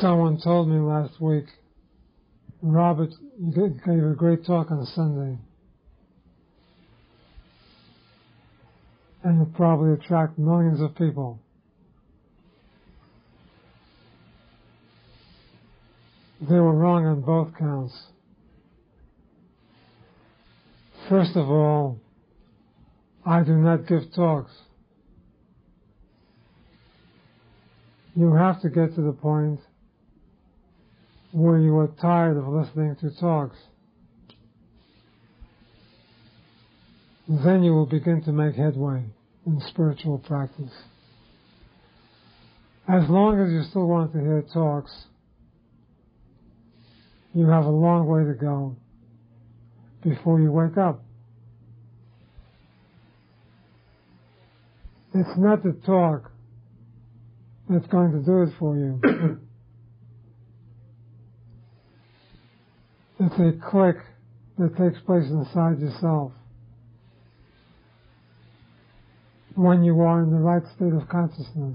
Someone told me last week, Robert, you gave a great talk on Sunday, and you'll probably attract millions of people. They were wrong on both counts. First of all, I do not give talks. You have to get to the point where you are tired of listening to talks. Then you will begin to make headway in spiritual practice. As long as you still want to hear talks, you have a long way to go before you wake up. It's not the talk that's going to do it for you. It's a click that takes place inside yourself when you are in the right state of consciousness.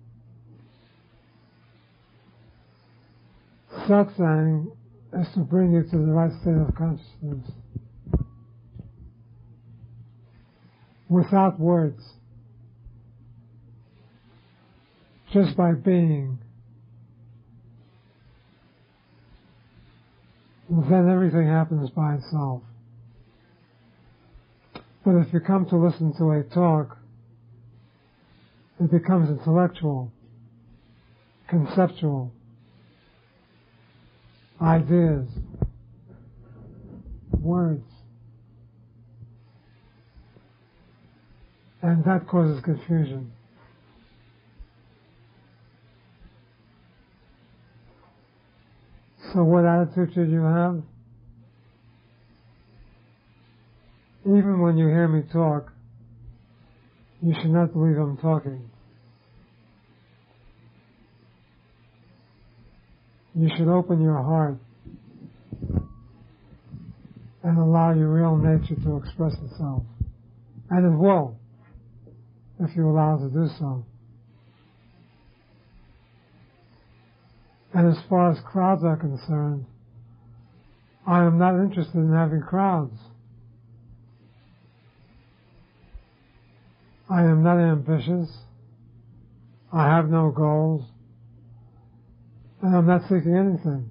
Satsang is to bring you to the right state of consciousness without words, just by being. Then everything happens by itself. But if you come to listen to a talk, it becomes intellectual, conceptual, ideas, words, and that causes confusion. So what attitude should you have? Even when you hear me talk, you should not believe I'm talking. You should open your heart and allow your real nature to express itself. And it will, if you allow it to do so. And as far as crowds are concerned, I am not interested in having crowds. I am not ambitious. I have no goals. And I'm not seeking anything.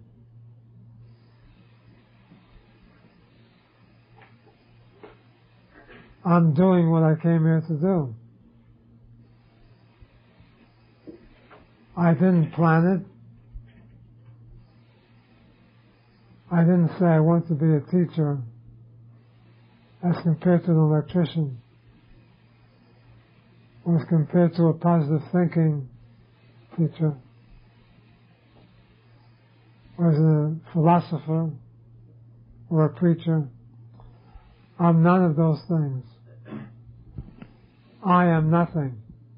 I'm doing what I came here to do. I didn't plan it. I didn't say I want to be a teacher as compared to an electrician, or as compared to a positive thinking teacher, or as a philosopher, or a preacher. I'm none of those things. I am nothing.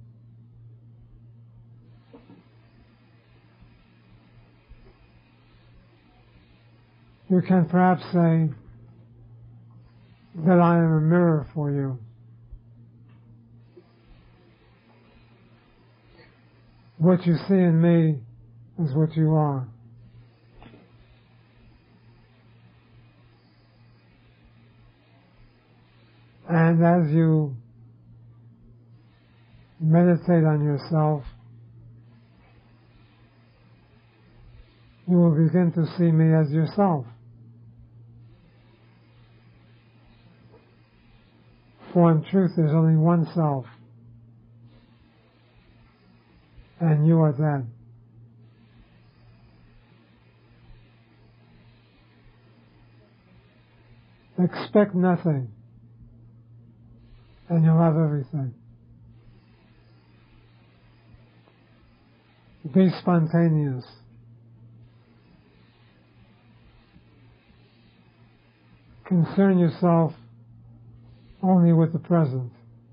You can perhaps say that I am a mirror for you. What you see in me is what you are. And as you meditate on yourself, you will begin to see me as yourself. For in truth there's only one self, and you are that. Expect nothing, and you'll have everything. Be spontaneous. Concern yourself only with the present.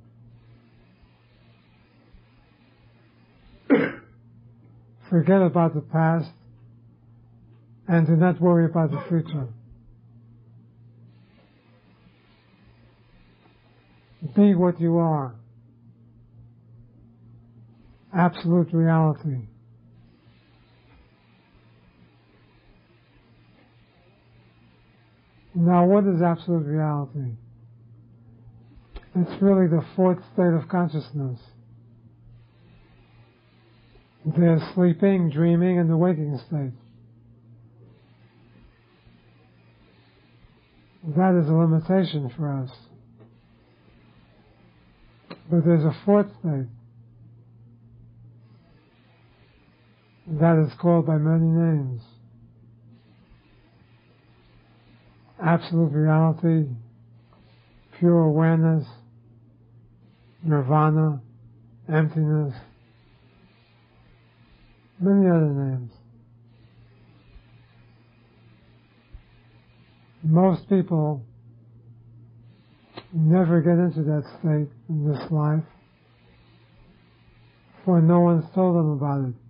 Forget about the past and do not worry about the future. Be what you are. Absolute reality. Now, what is absolute reality? It's really the fourth state of consciousness. There's sleeping, dreaming, and the waking state. That is a limitation for us. But there's a fourth state. That is called by many names. Absolute reality, pure awareness, nirvana, emptiness, many other names. Most people never get into that state in this life, for no one's told them about it.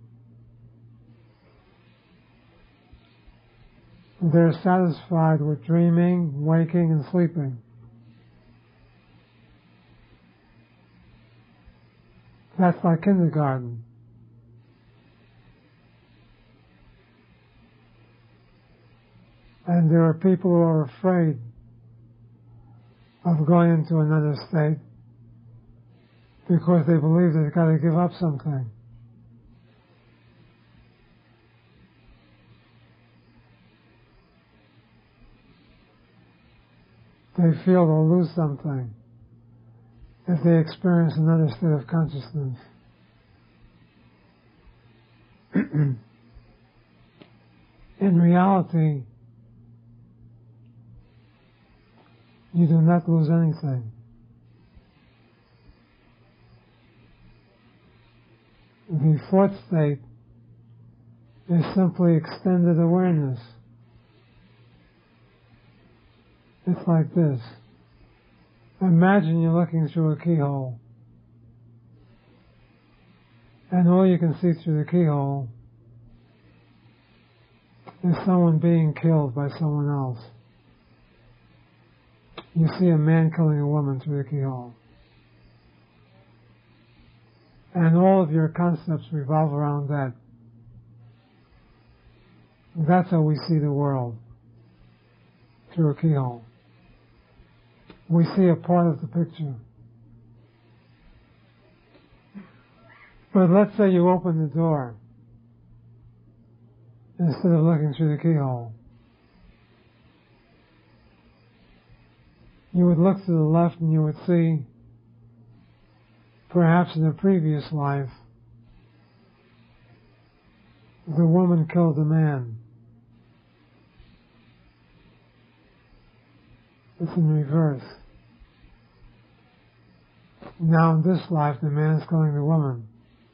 They're satisfied with dreaming, waking, and sleeping. That's like kindergarten. And there are people who are afraid of going into another state because they believe they've got to give up something. They feel they'll lose something if they experience another state of consciousness. In reality, you do not lose anything. The fourth state is simply extended awareness. It's like this. Imagine you're looking through a keyhole, and all you can see through the keyhole is someone being killed by someone else. You see a man killing a woman through the keyhole. And all of your concepts revolve around that. That's how we see the world, through a keyhole. We see a part of the picture. But let's say you open the door instead of looking through the keyhole. You would look to the left and you would see, perhaps in a previous life, the woman killed the man. It's in reverse. Now in this life, the man is killing the woman.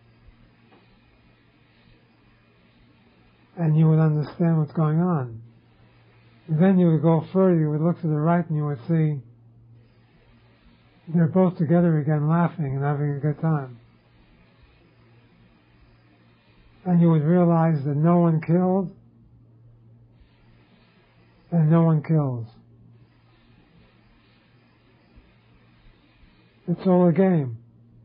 And you would understand what's going on. Then you would go further, you would look to the right and you would see they're both together again laughing and having a good time. And you would realize that no one killed and no one kills. It's all a game.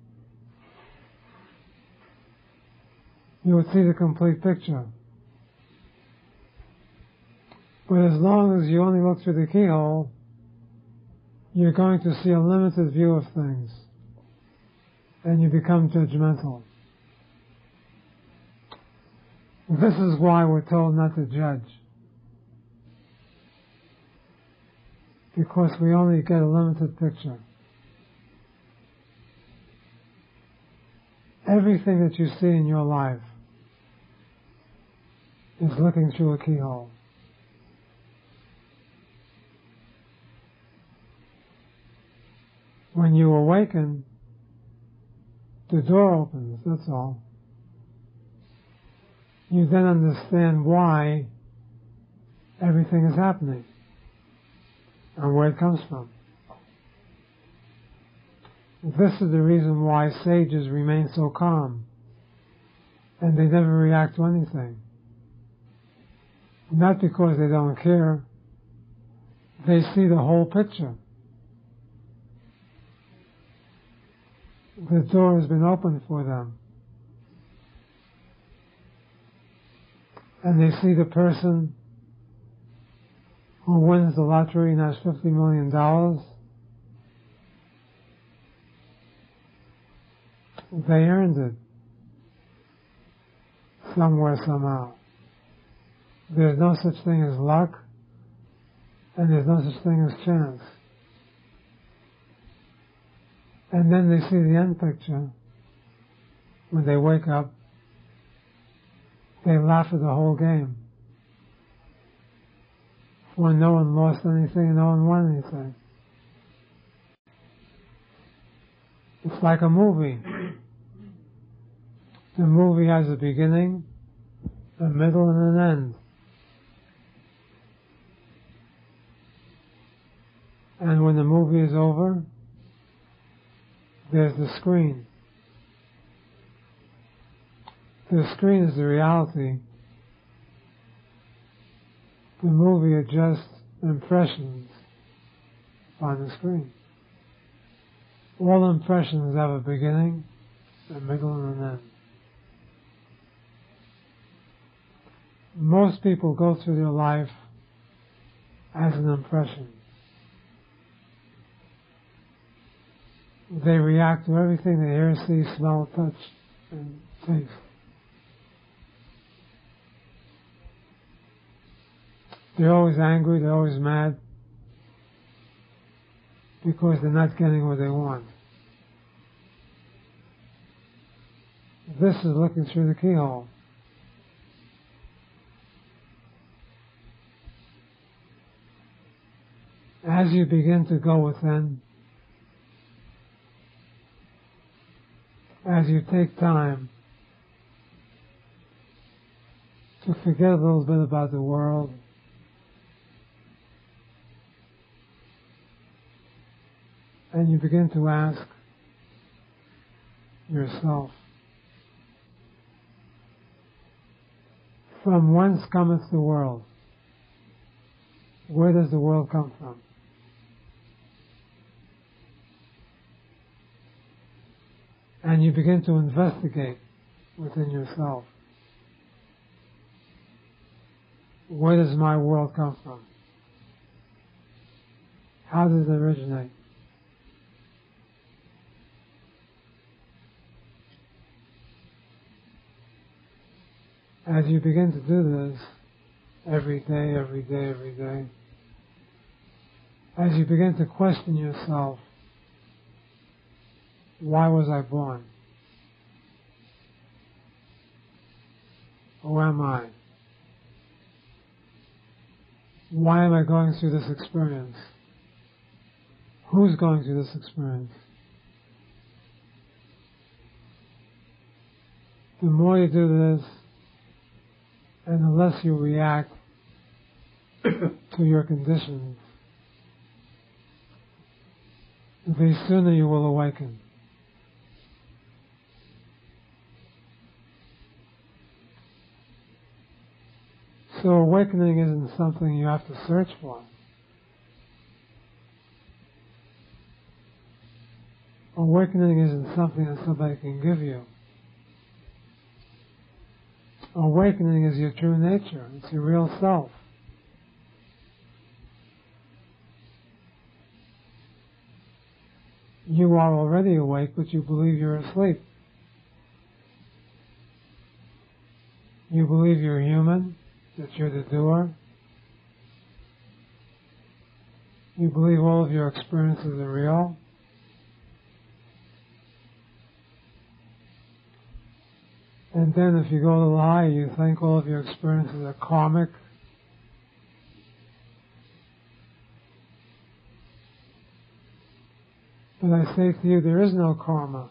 You would see the complete picture. But as long as you only look through the keyhole, you're going to see a limited view of things. And you become judgmental. This is why we're told not to judge. Because we only get a limited picture. Everything that you see in your life is looking through a keyhole. When you awaken, the door opens, that's all. You then understand why everything is happening and where it comes from. This is the reason why sages remain so calm and they never react to anything. Not because they don't care, they see the whole picture. The door has been opened for them. And they see the person who wins the lottery and has $50 million, they earned it somewhere, somehow. There's no such thing as luck, and there's no such thing as chance. And then they see the end picture. When they wake up, they laugh at the whole game. When no one lost anything and no one won anything. It's like a movie. The movie has a beginning, a middle, and an end. And when the movie is over, there's the screen. The screen is the reality. The movie are just impressions on the screen. All impressions have a beginning, a middle, and an end. Most people go through their life as an impression. They react to everything they hear, see, smell, touch, and taste. They're always angry, they're always mad, because they're not getting what they want. This is looking through the keyhole. As you begin to go within, as you take time to forget a little bit about the world, and you begin to ask yourself, from whence cometh the world? Where does the world come from? And you begin to investigate within yourself. Where does my world come from? How does it originate? As you begin to do this every day, as you begin to question yourself, why was I born? Who am I? Why am I going through this experience? Who's going through this experience? The more you do this, and the less you react to your conditions, the sooner you will awaken. So awakening isn't something you have to search for. Awakening isn't something that somebody can give you. Awakening is your true nature. It's your real self. You are already awake, but you believe you're asleep. You believe you're human, that you're the doer. You believe all of your experiences are real. And then if you go a little higher, you think all of your experiences are karmic. But I say to you, there is no karma.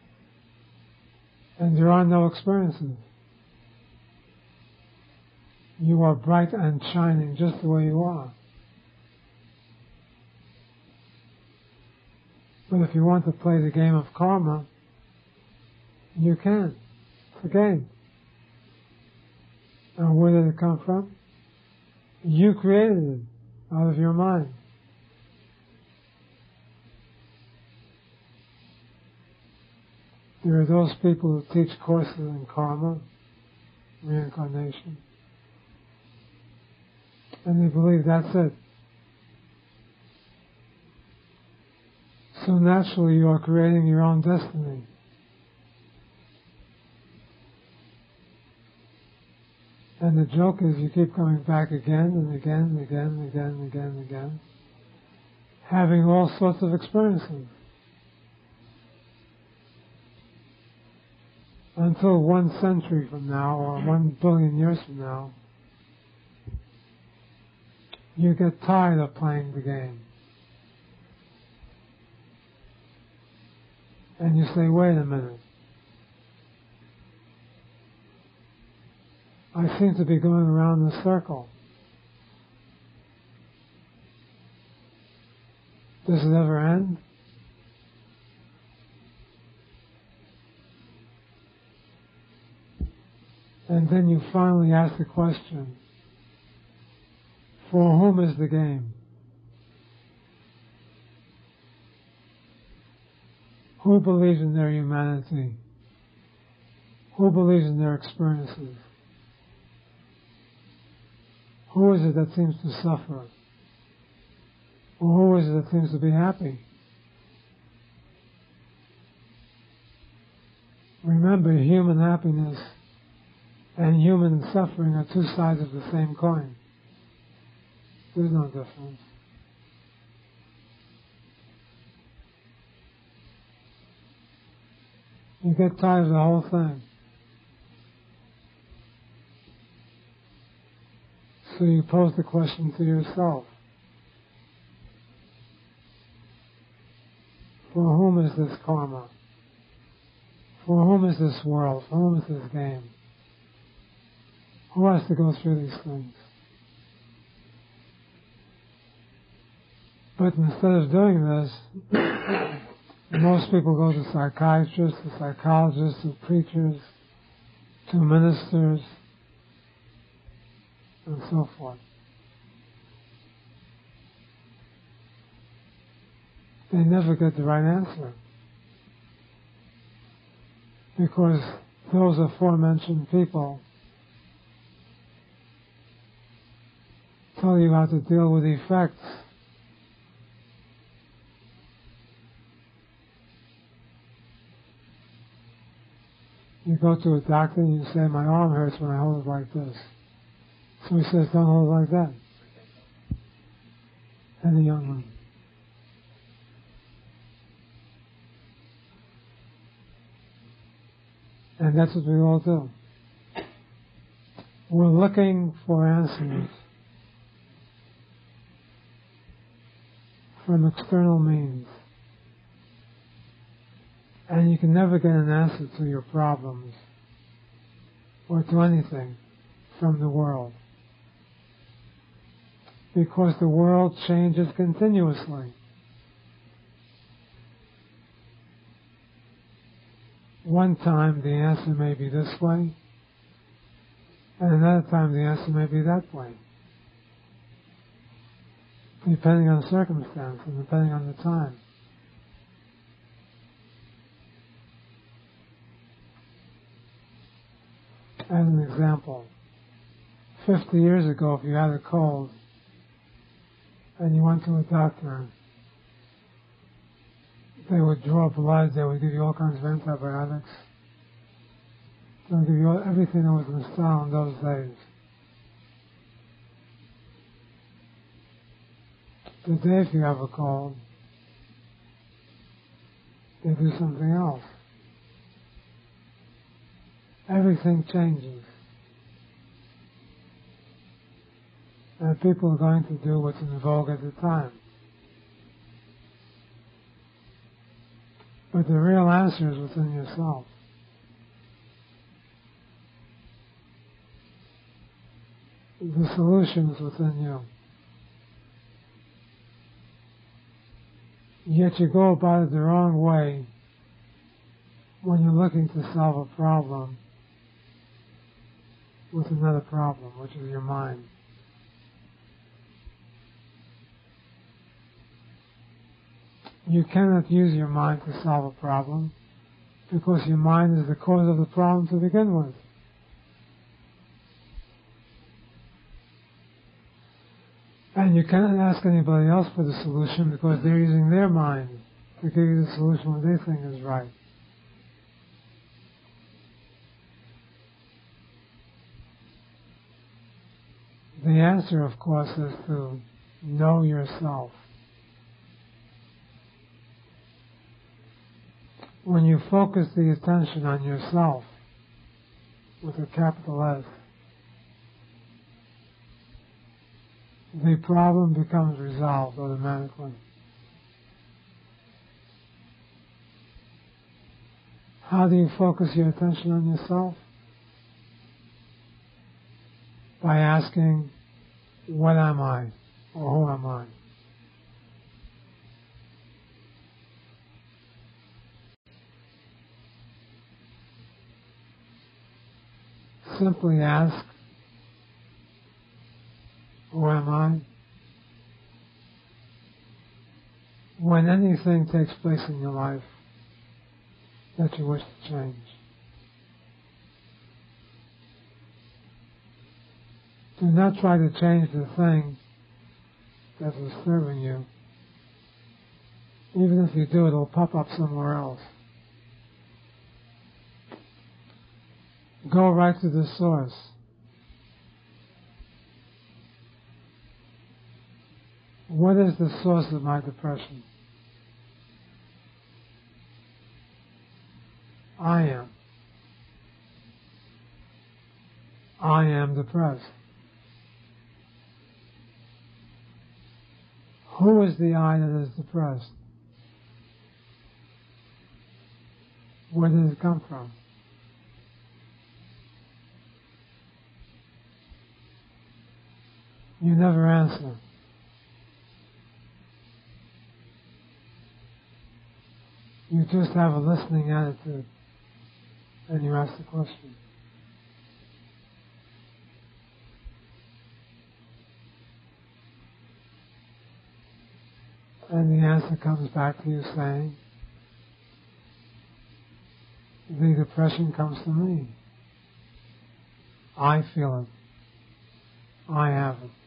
And there are no experiences. You are bright and shining just the way you are. But if you want to play the game of karma, you can. It's a game. And where did it come from? You created it out of your mind. There are those people who teach courses in karma, reincarnation, and they believe that's it. So naturally you are creating your own destiny. And the joke is you keep coming back again and again and again and again and again and again, having all sorts of experiences. Until 1 century from now, or 1 billion years from now, you get tired of playing the game. And you say, wait a minute. I seem to be going around the circle. Does it ever end? And then you finally ask the question, for whom is the game? Who believes in their humanity? Who believes in their experiences? Who is it that seems to suffer? Or who is it that seems to be happy? Remember, human happiness and human suffering are 2 sides of the same coin. There's no difference. You get tired of the whole thing. So you pose the question to yourself. For whom is this karma? For whom is this world? For whom is this game? Who has to go through these things? But instead of doing this, most people go to psychiatrists, to psychologists, to preachers, to ministers, and so forth. They never get the right answer. Because those aforementioned people tell you how to deal with effects. You go to a doctor and you say, my arm hurts when I hold it like this. So he says, don't hold it like that. And the young one. And that's what we all do. We're looking for answers from external means. And you can never get an answer to your problems or to anything from the world. Because the world changes continuously. One time the answer may be this way, and another time the answer may be that way. Depending on the circumstance and depending on the time. As an example, 50 years ago, if you had a cold and you went to a doctor, they would draw blood, they would give you all kinds of antibiotics. They would give you everything that was in style in those days. Today, if you have a cold, they do something else. Everything changes. And people are going to do what's in vogue at the time. But the real answer is within yourself. The solution is within you. Yet you go about it the wrong way when you're looking to solve a problem with another problem, which is your mind. You cannot use your mind to solve a problem because your mind is the cause of the problem to begin with. And you cannot ask anybody else for the solution because they're using their mind to give you the solution what they think is right. The answer, of course, is to know yourself. When you focus the attention on yourself, with a capital S, the problem becomes resolved automatically. How do you focus your attention on yourself? By asking, what am I? Or who am I? Simply ask, who am I? When anything takes place in your life that you wish to change, do not try to change the thing that's disturbing you. Even if you do, it'll pop up somewhere else. Go right to the source. What is the source of my depression? I am. I am depressed. Who is the I that is depressed? Where did it come from? You never answer. You just have a listening attitude, and you ask the question. And the answer comes back to you saying, the depression comes to me. I feel it. I have it.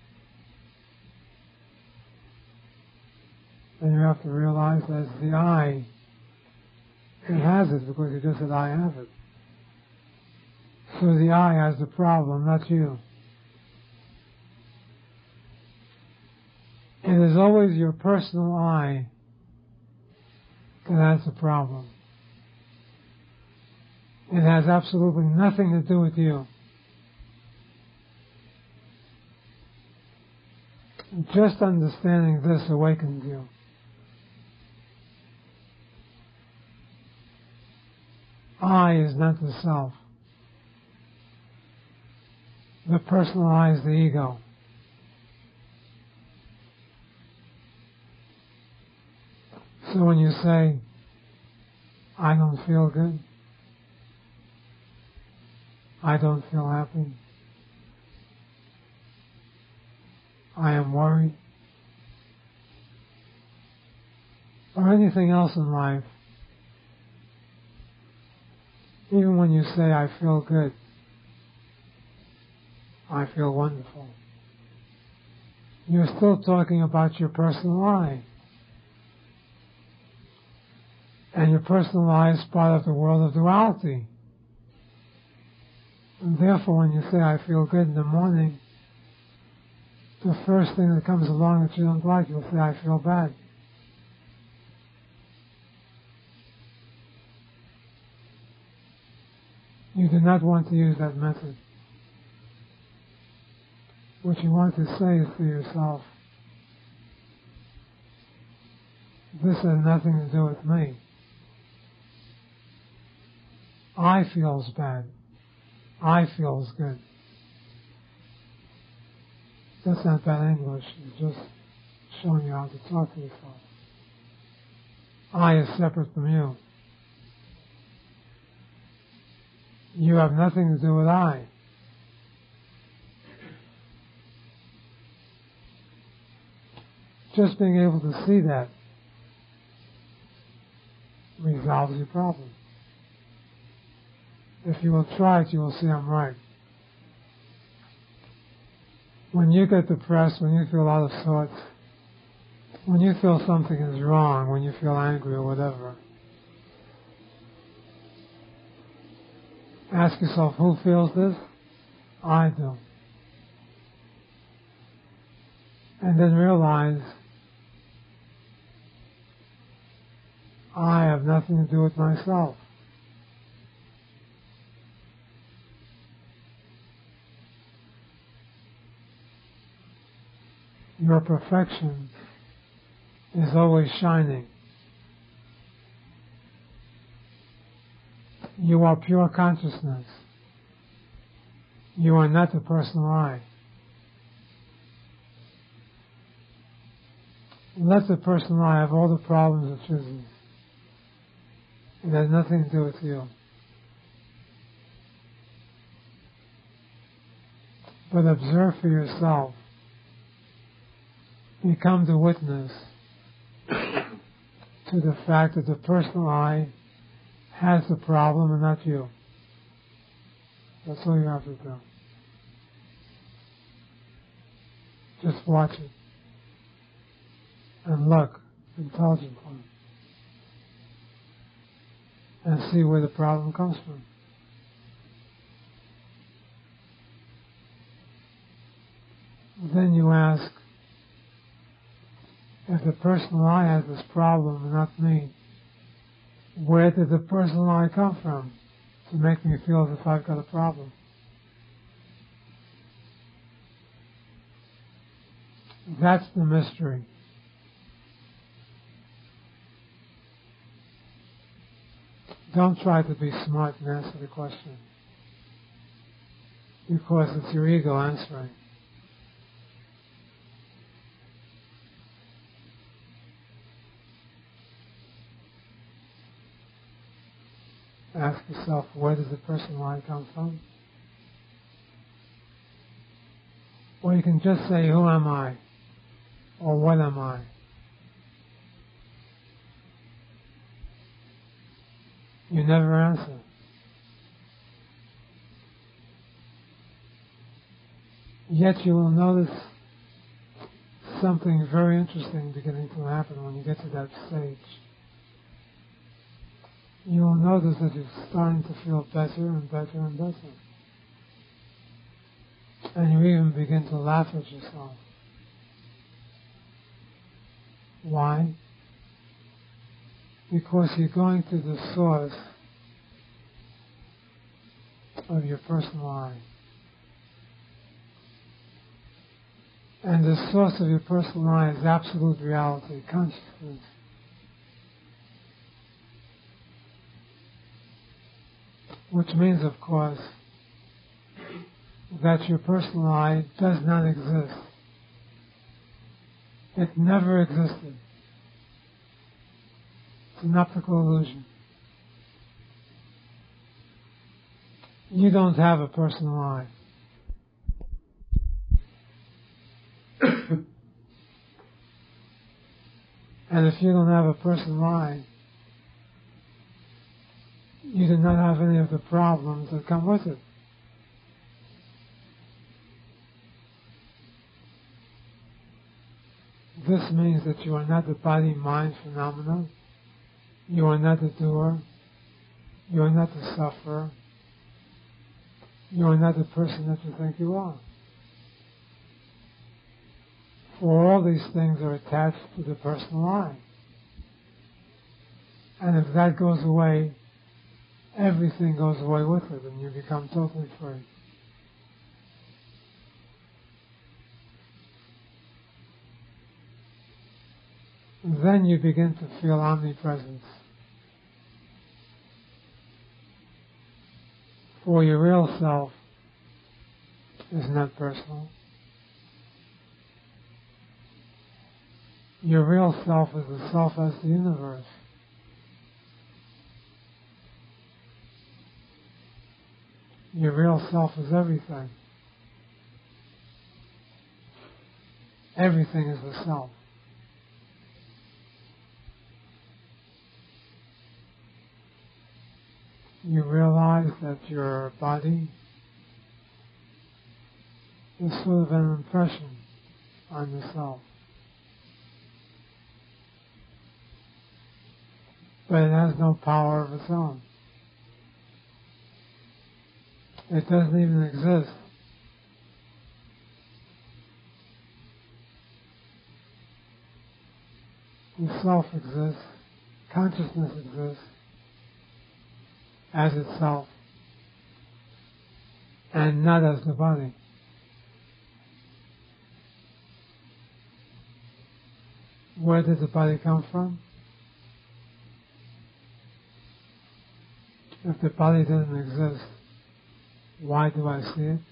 And you have to realize that it's the I that has it, because you just said, I have it. So the I has the problem, not you. It is always your personal I that has the problem. It has absolutely nothing to do with you. Just understanding this awakens you. I is not the self. The personal I is the ego. So when you say, I don't feel good, I don't feel happy, I am worried, or anything else in life, even when you say, I feel good, I feel wonderful, you're still talking about your personal I. And your personal I is part of the world of duality. And therefore, when you say, I feel good in the morning, the first thing that comes along that you don't like, you'll say, I feel bad. You do not want to use that method. What you want to say is to yourself, this has nothing to do with me. I feels bad. I feels good. That's not bad English. It's just showing you how to talk to yourself. I is separate from you. You have nothing to do with I. Just being able to see that resolves your problem. If you will try it, you will see I'm right. When you get depressed, when you feel out of sorts, When you feel something is wrong, when you feel angry or whatever, ask yourself, who feels this? I do. And then realize, I have nothing to do with myself. Your perfection is always shining. You are pure consciousness. You are not the personal I. Let the personal I have all the problems of physics. It has nothing to do with you. But observe for yourself. Become the witness to the fact that the personal I has the problem and not you. That's all you have to do. Just watch it. And look intelligently. And see where the problem comes from. Then you ask, if the personal I has this problem and not me, where did the personal I come from to make me feel as if I've got a problem? That's the mystery. Don't try to be smart and answer the question, because it's your ego answering. Ask yourself, where does the personal I come from? Or you can just say, who am I? Or what am I? You never answer. Yet you will notice something very interesting beginning to happen when you get to that stage. You will notice that you're starting to feel better and better and better. And you even begin to laugh at yourself. Why? Because you're going to the source of your personal I. And the source of your personal I is absolute reality, consciousness. Which means, of course, that your personal I does not exist. It never existed. It's an optical illusion. You don't have a personal I. And if you don't have a personal I, you do not have any of the problems that come with it. This means that you are not the body-mind phenomenon. You are not the doer. You are not the sufferer. You are not the person that you think you are. For all these things are attached to the personal I. And if that goes away, everything goes away with it, and you become totally free. And then you begin to feel omnipresence. For your real self is not personal. Your real self is the self as the universe. Your real self is everything. Everything is the self. You realize that your body is sort of an impression on the self. but it has no power of its own. It doesn't even exist. The self exists, consciousness exists as itself, and not as the body. Where did the body come from? If the body doesn't exist, why do I see it?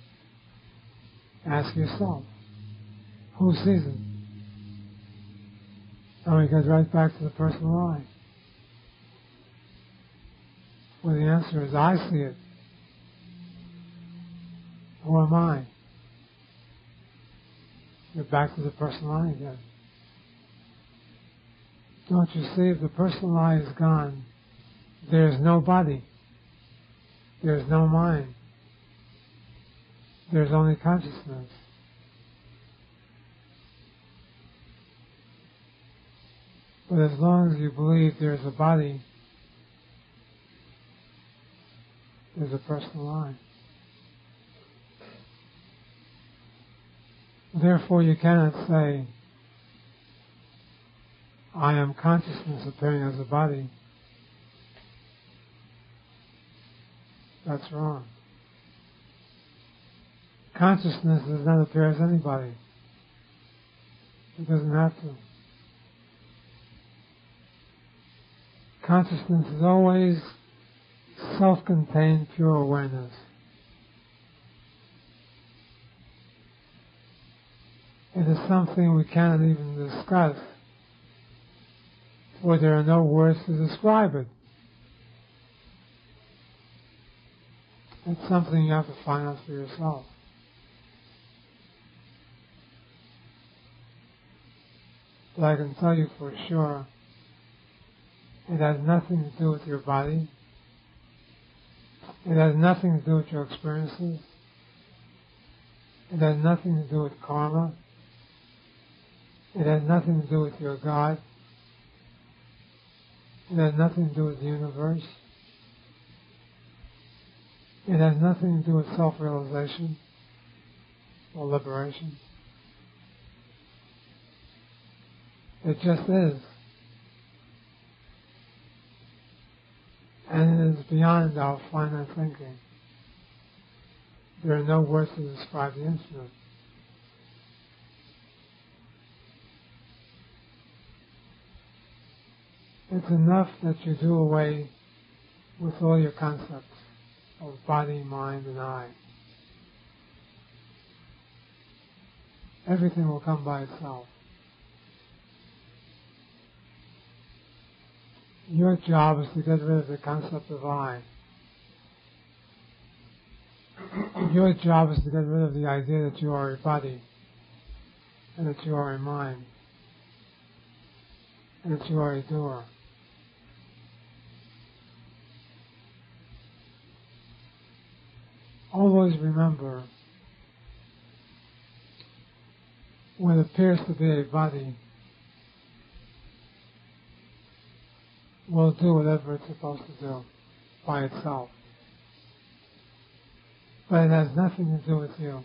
Ask yourself. Who sees it? And we get right back to the personal I. Well, the answer is I see it. Who am I? You're back to the personal I again. Don't you see, if the personal I is gone, there's no body. There's no mind. There's only consciousness. But as long as you believe there's a body, there's a personal I. Therefore, you cannot say, I am consciousness appearing as a body. That's wrong. Consciousness does not appear as anybody. It doesn't have to. Consciousness is always self-contained, pure awareness. It is something we cannot even discuss, for there are no words to describe it. It's something you have to find out for yourself. But I can tell you for sure, it has nothing to do with your body. It has nothing to do with your experiences. It has nothing to do with karma. It has nothing to do with your God. It has nothing to do with the universe. It has nothing to do with self-realization or liberation. It just is. And it is beyond our finite thinking. There are no words to describe the infinite. It's enough that you do away with all your concepts of body, mind, and I. Everything will come by itself. Your job is to get rid of the concept of I. Your job is to get rid of the idea that you are a body, and that you are a mind, and that you are a doer. Always remember, what appears to be a body will do whatever it's supposed to do by itself. But it has nothing to do with you.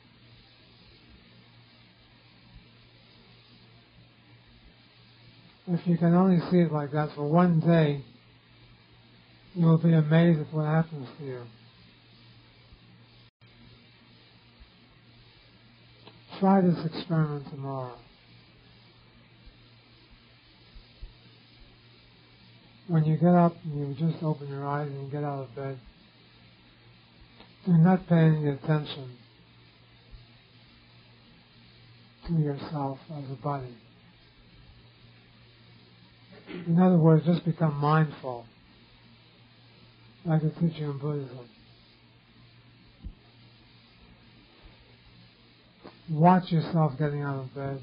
If you can only see it like that for one day, you will be amazed at what happens to you. Try this experiment tomorrow. When you get up and you just open your eyes and get out of bed, do not pay any attention to yourself as a body. In other words, just become mindful, like they teach you in Buddhism. Watch yourself getting out of bed.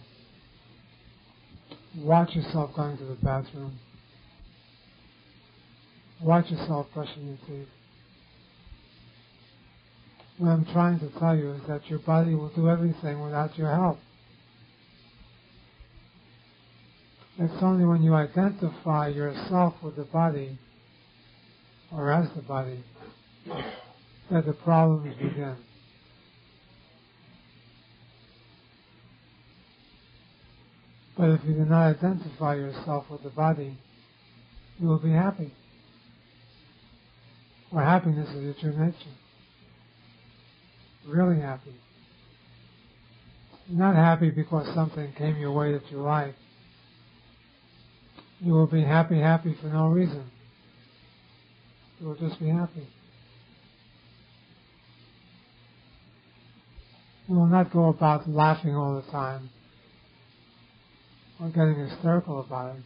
Watch yourself going to the bathroom. Watch yourself brushing your teeth. What I'm trying to tell you is that your body will do everything without your help. It's only when you identify yourself with the body, or as the body, that the problems begin. But if you do not identify yourself with the body, you will be happy. Or happiness is your true nature. Really happy. You're not happy because something came your way that you like. You will be happy for no reason. You will just be happy. You will not go about laughing all the time or getting hysterical about it.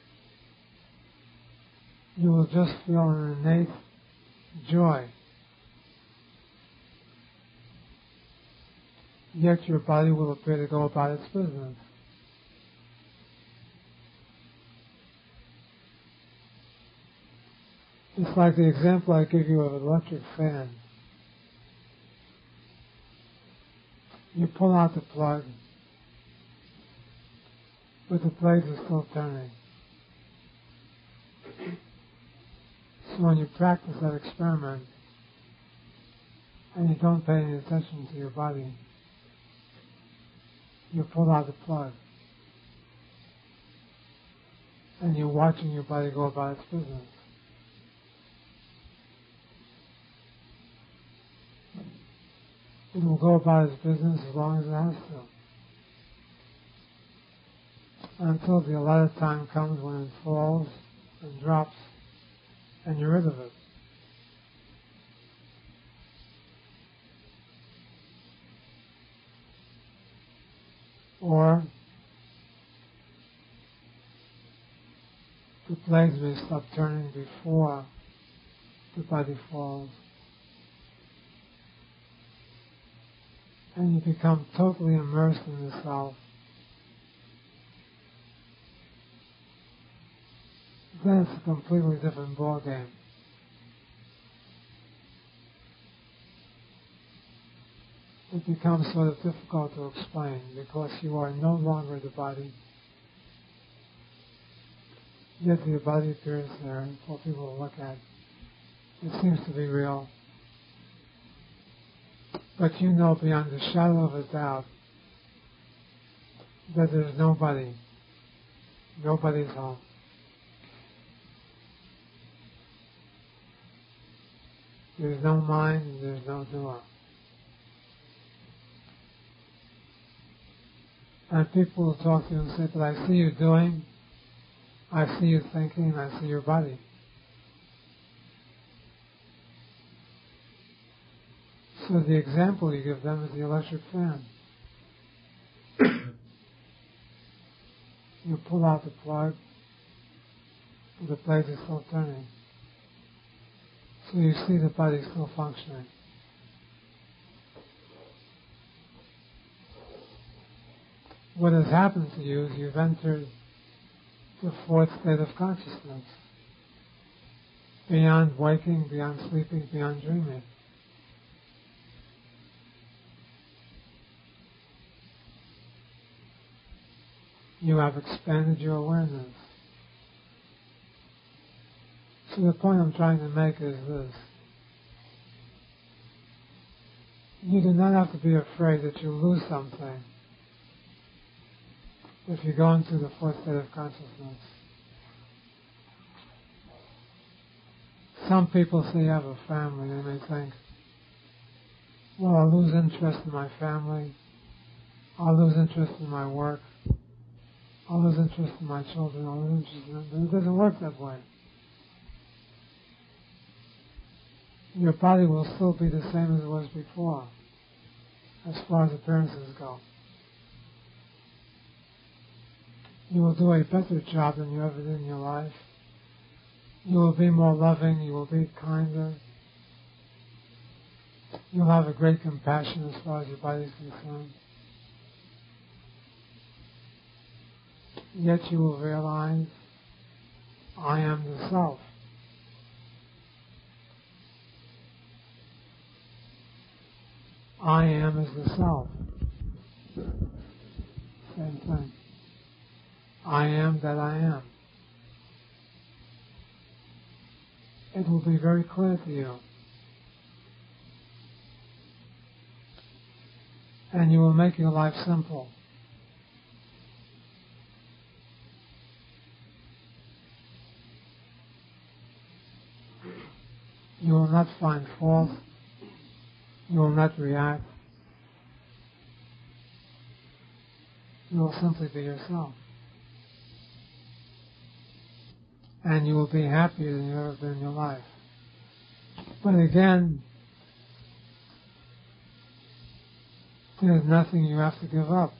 You will just feel an innate joy. Yet your body will appear to go about its business. It's like the example I give you of an electric fan. You pull out the plug, but the blades are still turning. So when you practice that experiment, and you don't pay any attention to your body, you pull out the plug, and you're watching your body go about its business. It will go about its business as long as it has to, until the allotted time comes when it falls and drops, and you're rid of it. Or the blades may stop turning before the body falls, and you become totally immersed in the self. Then it's a completely different ball game. It becomes sort of difficult to explain because you are no longer the body. Yet the body appears there for people to look at. It seems to be real. But you know beyond the shadow of a doubt that there's nobody. Nobody's home. There's no mind and there's no door. And people will talk to you and say, but I see you doing, I see you thinking, and I see your body. So the example you give them is the electric fan. You pull out the plug, the blades are still turning. So you see the body still functioning. What has happened to you is you've entered the fourth state of consciousness. Beyond waking, beyond sleeping, beyond dreaming. You have expanded your awareness. So the point I'm trying to make is this. You do not have to be afraid that you'll lose something if you go into the fourth state of consciousness. Some people say you have a family. They may think, well, I'll lose interest in my family. I'll lose interest in my work. I'll lose interest in my children. I'll lose interest in them. But it doesn't work that way. Your body will still be the same as it was before, as far as appearances go. You will do a better job than you ever did in your life. You will be more loving. You will be kinder. You'll have a great compassion as far as your body is concerned. Yet you will realize, I am the self. I am as the self. Same thing. I am that I am. It will be very clear to you. And you will make your life simple. You will not find fault. You will not react. You will simply be yourself. And you will be happier than you've ever been in your life. But again, there's nothing you have to give up.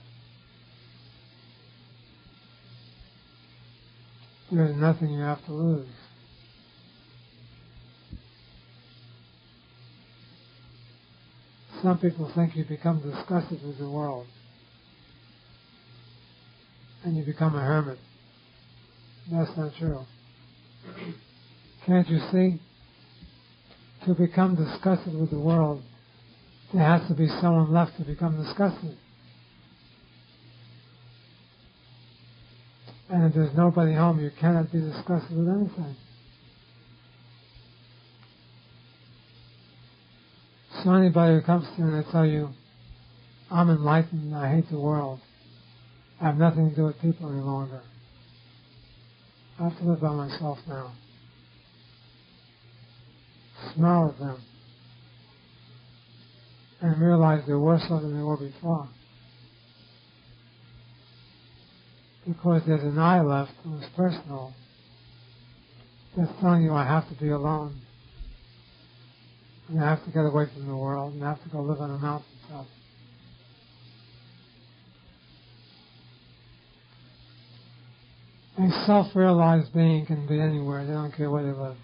There's nothing you have to lose. Some people think you become disgusted with the world and you become a hermit. That's not true. Can't you see? To become disgusted with the world, there has to be someone left to become disgusted. And if there's nobody home, you cannot be disgusted with anything. So anybody who comes to you and they tell you, I'm enlightened and I hate the world, I have nothing to do with people any longer, I have to live by myself now. Smile at them and realize they're worse off than they were before. Because there's an I left who's personal that's telling you I have to be alone. And I have to get away from the world and I have to go live on a mountaintop. A self-realized being can be anywhere. They don't care where they live.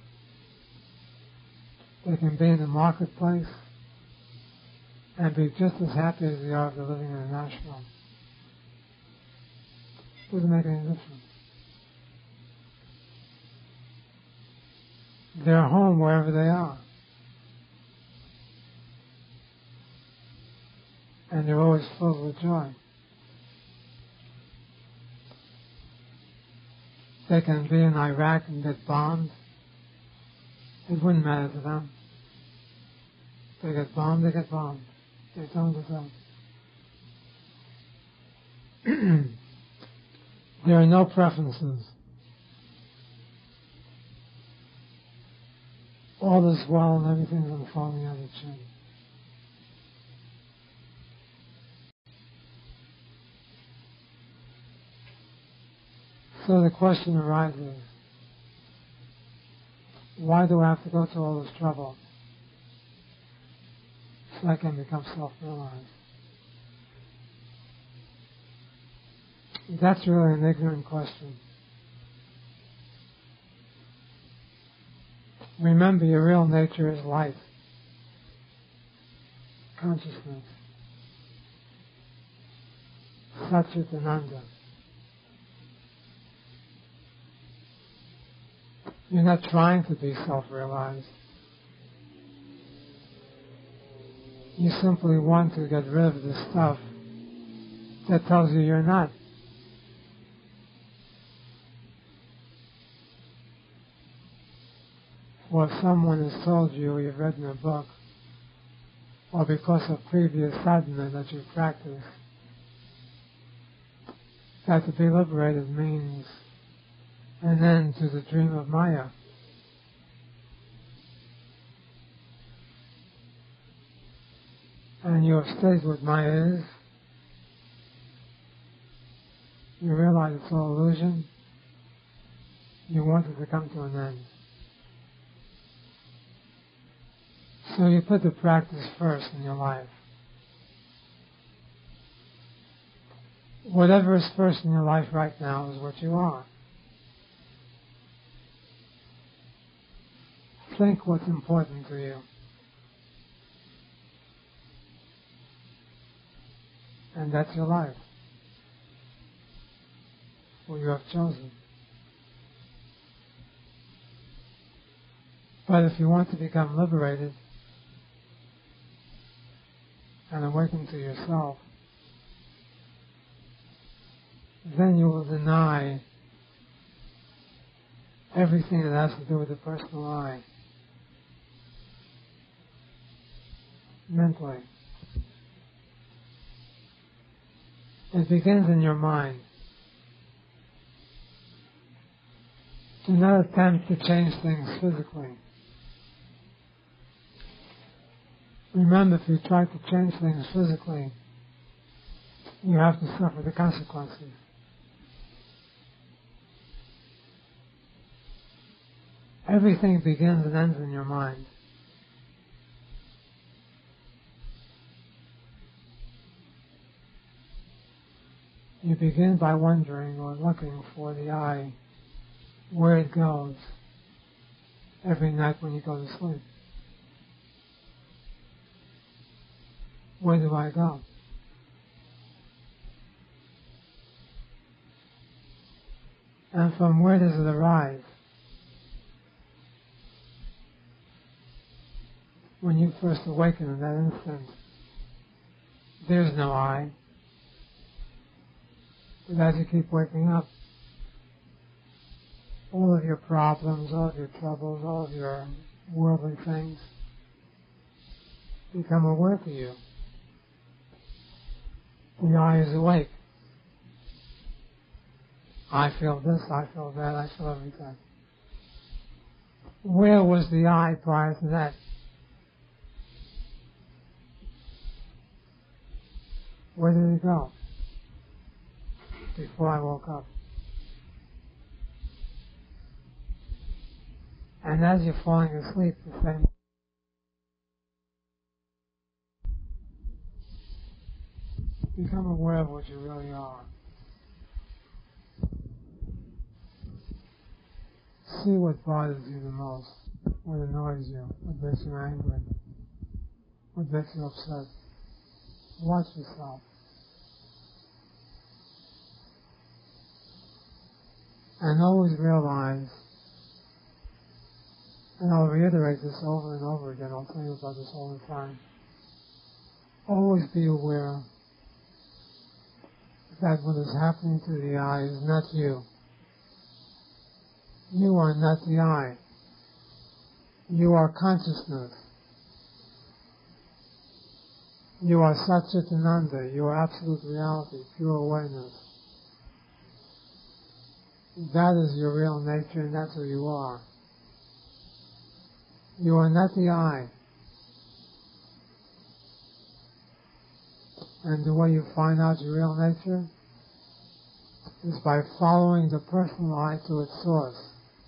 They can be in the marketplace and be just as happy as they are if they're living in an ashram. Doesn't make any difference. They're home wherever they are. And they're always filled with joy. They can be in Iraq and get bombed. It wouldn't matter to them. They get bombed, they get bombed. They don't deserve. There are no preferences. All is well and everything's unfolding as it should. So the question arises, why do I have to go through all this trouble so I can become self-realized? That's really an ignorant question. Remember, your real nature is light, consciousness, Satchitananda. You're not trying to be self-realized. You simply want to get rid of the stuff that tells you you're not. Or if someone has told you, or you've read in a book, or because of previous sadhana that you've practiced, that to be liberated means an end to the dream of Maya. And you have stayed with Maya is. You realize it's all illusion. You want it to come to an end. So you put the practice first in your life. Whatever is first in your life right now is what you are. Think what's important to you. And that's your life. What you have chosen. But if you want to become liberated and awaken to yourself, then you will deny everything that has to do with the personal I. Mentally. It begins in your mind. Do not attempt to change things physically. Remember, if you try to change things physically, you have to suffer the consequences. Everything begins and ends in your mind. You begin by wondering or looking for the I, where it goes every night when you go to sleep. Where do I go? And from where does it arise? When you first awaken in that instant, there's no I. But as you keep waking up, all of your problems, all of your troubles, all of your worldly things become aware to you. The I is awake. I feel this, I feel that, I feel everything. Where was the I prior to that? Where did it go? Before I woke up. And as you're falling asleep, the same. Become aware of what you really are. See what bothers you the most, what annoys you, what makes you angry, what makes you upset. Watch yourself. And always realize, and I'll reiterate this over and over again, I'll tell you about this all the time, always be aware that what is happening to the I is not you. You are not the I. You are consciousness. You are Satchitananda. You are absolute reality, pure awareness. That is your real nature, and that's who you are. You are not the I. And the way you find out your real nature is by following the personal I to its source.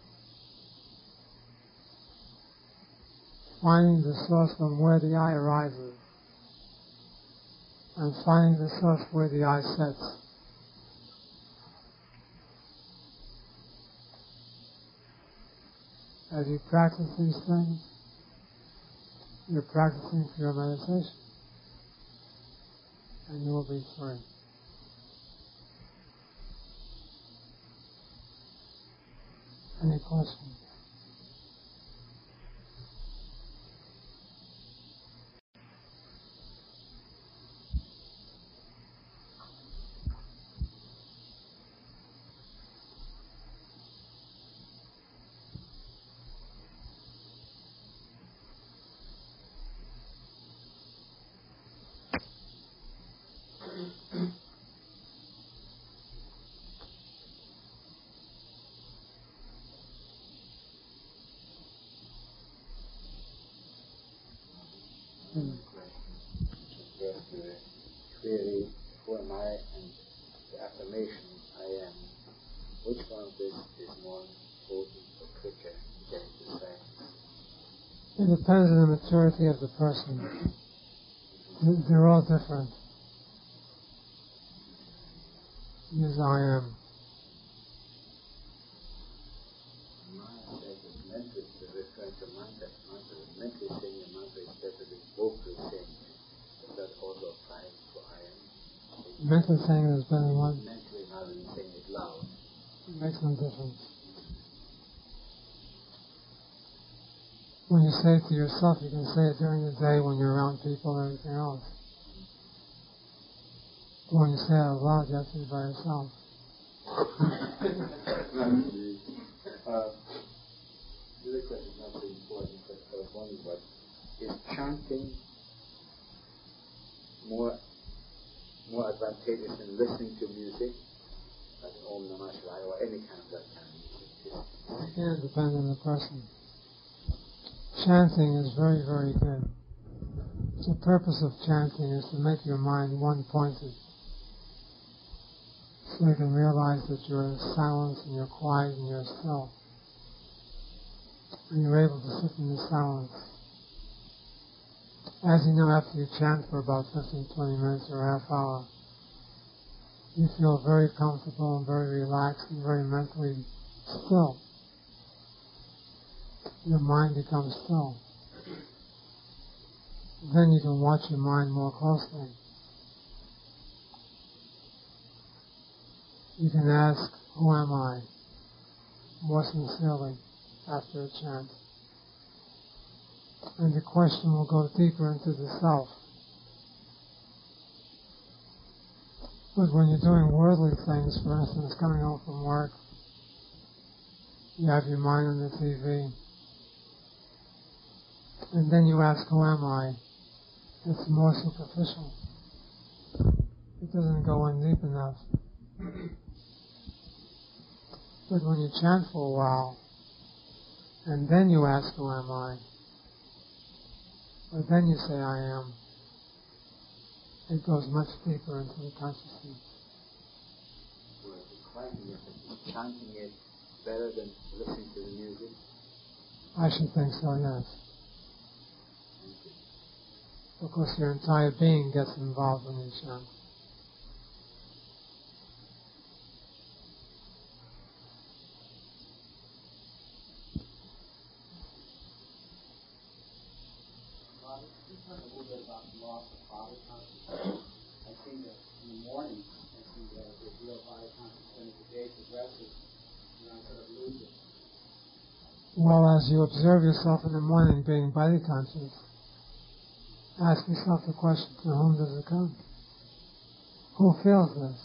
Finding the source from where the I arises. And finding the source where the I sets. As you practice these things, you're practicing for your meditation. And you will be free. Any questions? Clearly, who am I and the affirmation I am, which one of this is more potent or quicker to get into practice? It depends on the maturity of the person. They're all different. Yes, I am. Mind is mentally referring to mantra. Mentally saying a mantra is better than vocally saying it. Does that also apply to I am? Mentally saying it is better than what? Mentally rather than saying it loud. It makes no difference. When you say it to yourself, you can say it during the day when you're around people and everything else. But when you say it out loud, you have to be by yourself. This question is not so important, but I was wondering what is chanting more advantageous than listening to music, like Om Namah Shivaya or any kind of that kind of music? Again, it depends on the person. Chanting is very, very good. The purpose of chanting is to make your mind one-pointed, so you can realize that you're in silence and you're quiet and you're still. And you're able to sit in the silence. As you know, after you chant for about 15, 20 minutes or a half hour, you feel very comfortable and very relaxed and very mentally still. Your mind becomes still. Then you can watch your mind more closely. You can ask, who am I? More sincerely after a chant. And the question will go deeper into the self. But when you're doing worldly things, for instance, coming home from work, you have your mind on the TV, and then you ask, who am I? It's more superficial. It doesn't go in deep enough. But when you chant for a while, and then you ask, who am I? Or then you say, I am. It goes much deeper into the consciousness. Is chanting it better than listening to the music? I should think so, yes. Of course, your entire being gets involved when you chant. Well, as you observe yourself in the morning being body conscious, ask yourself the question, to whom does it come? Who feels this?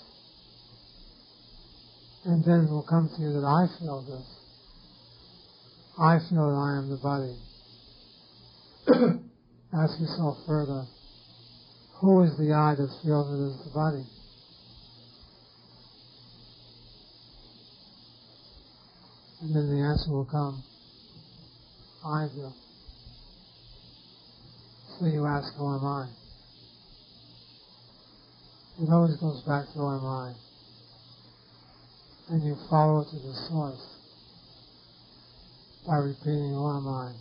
And then it will come to you that I feel this. I feel that I am the body. Ask yourself further, who is the I that feels it is the body? And then the answer will come, I do. So you ask, who am I? It always goes back to, who am I? And you follow it to the source by repeating, who am I?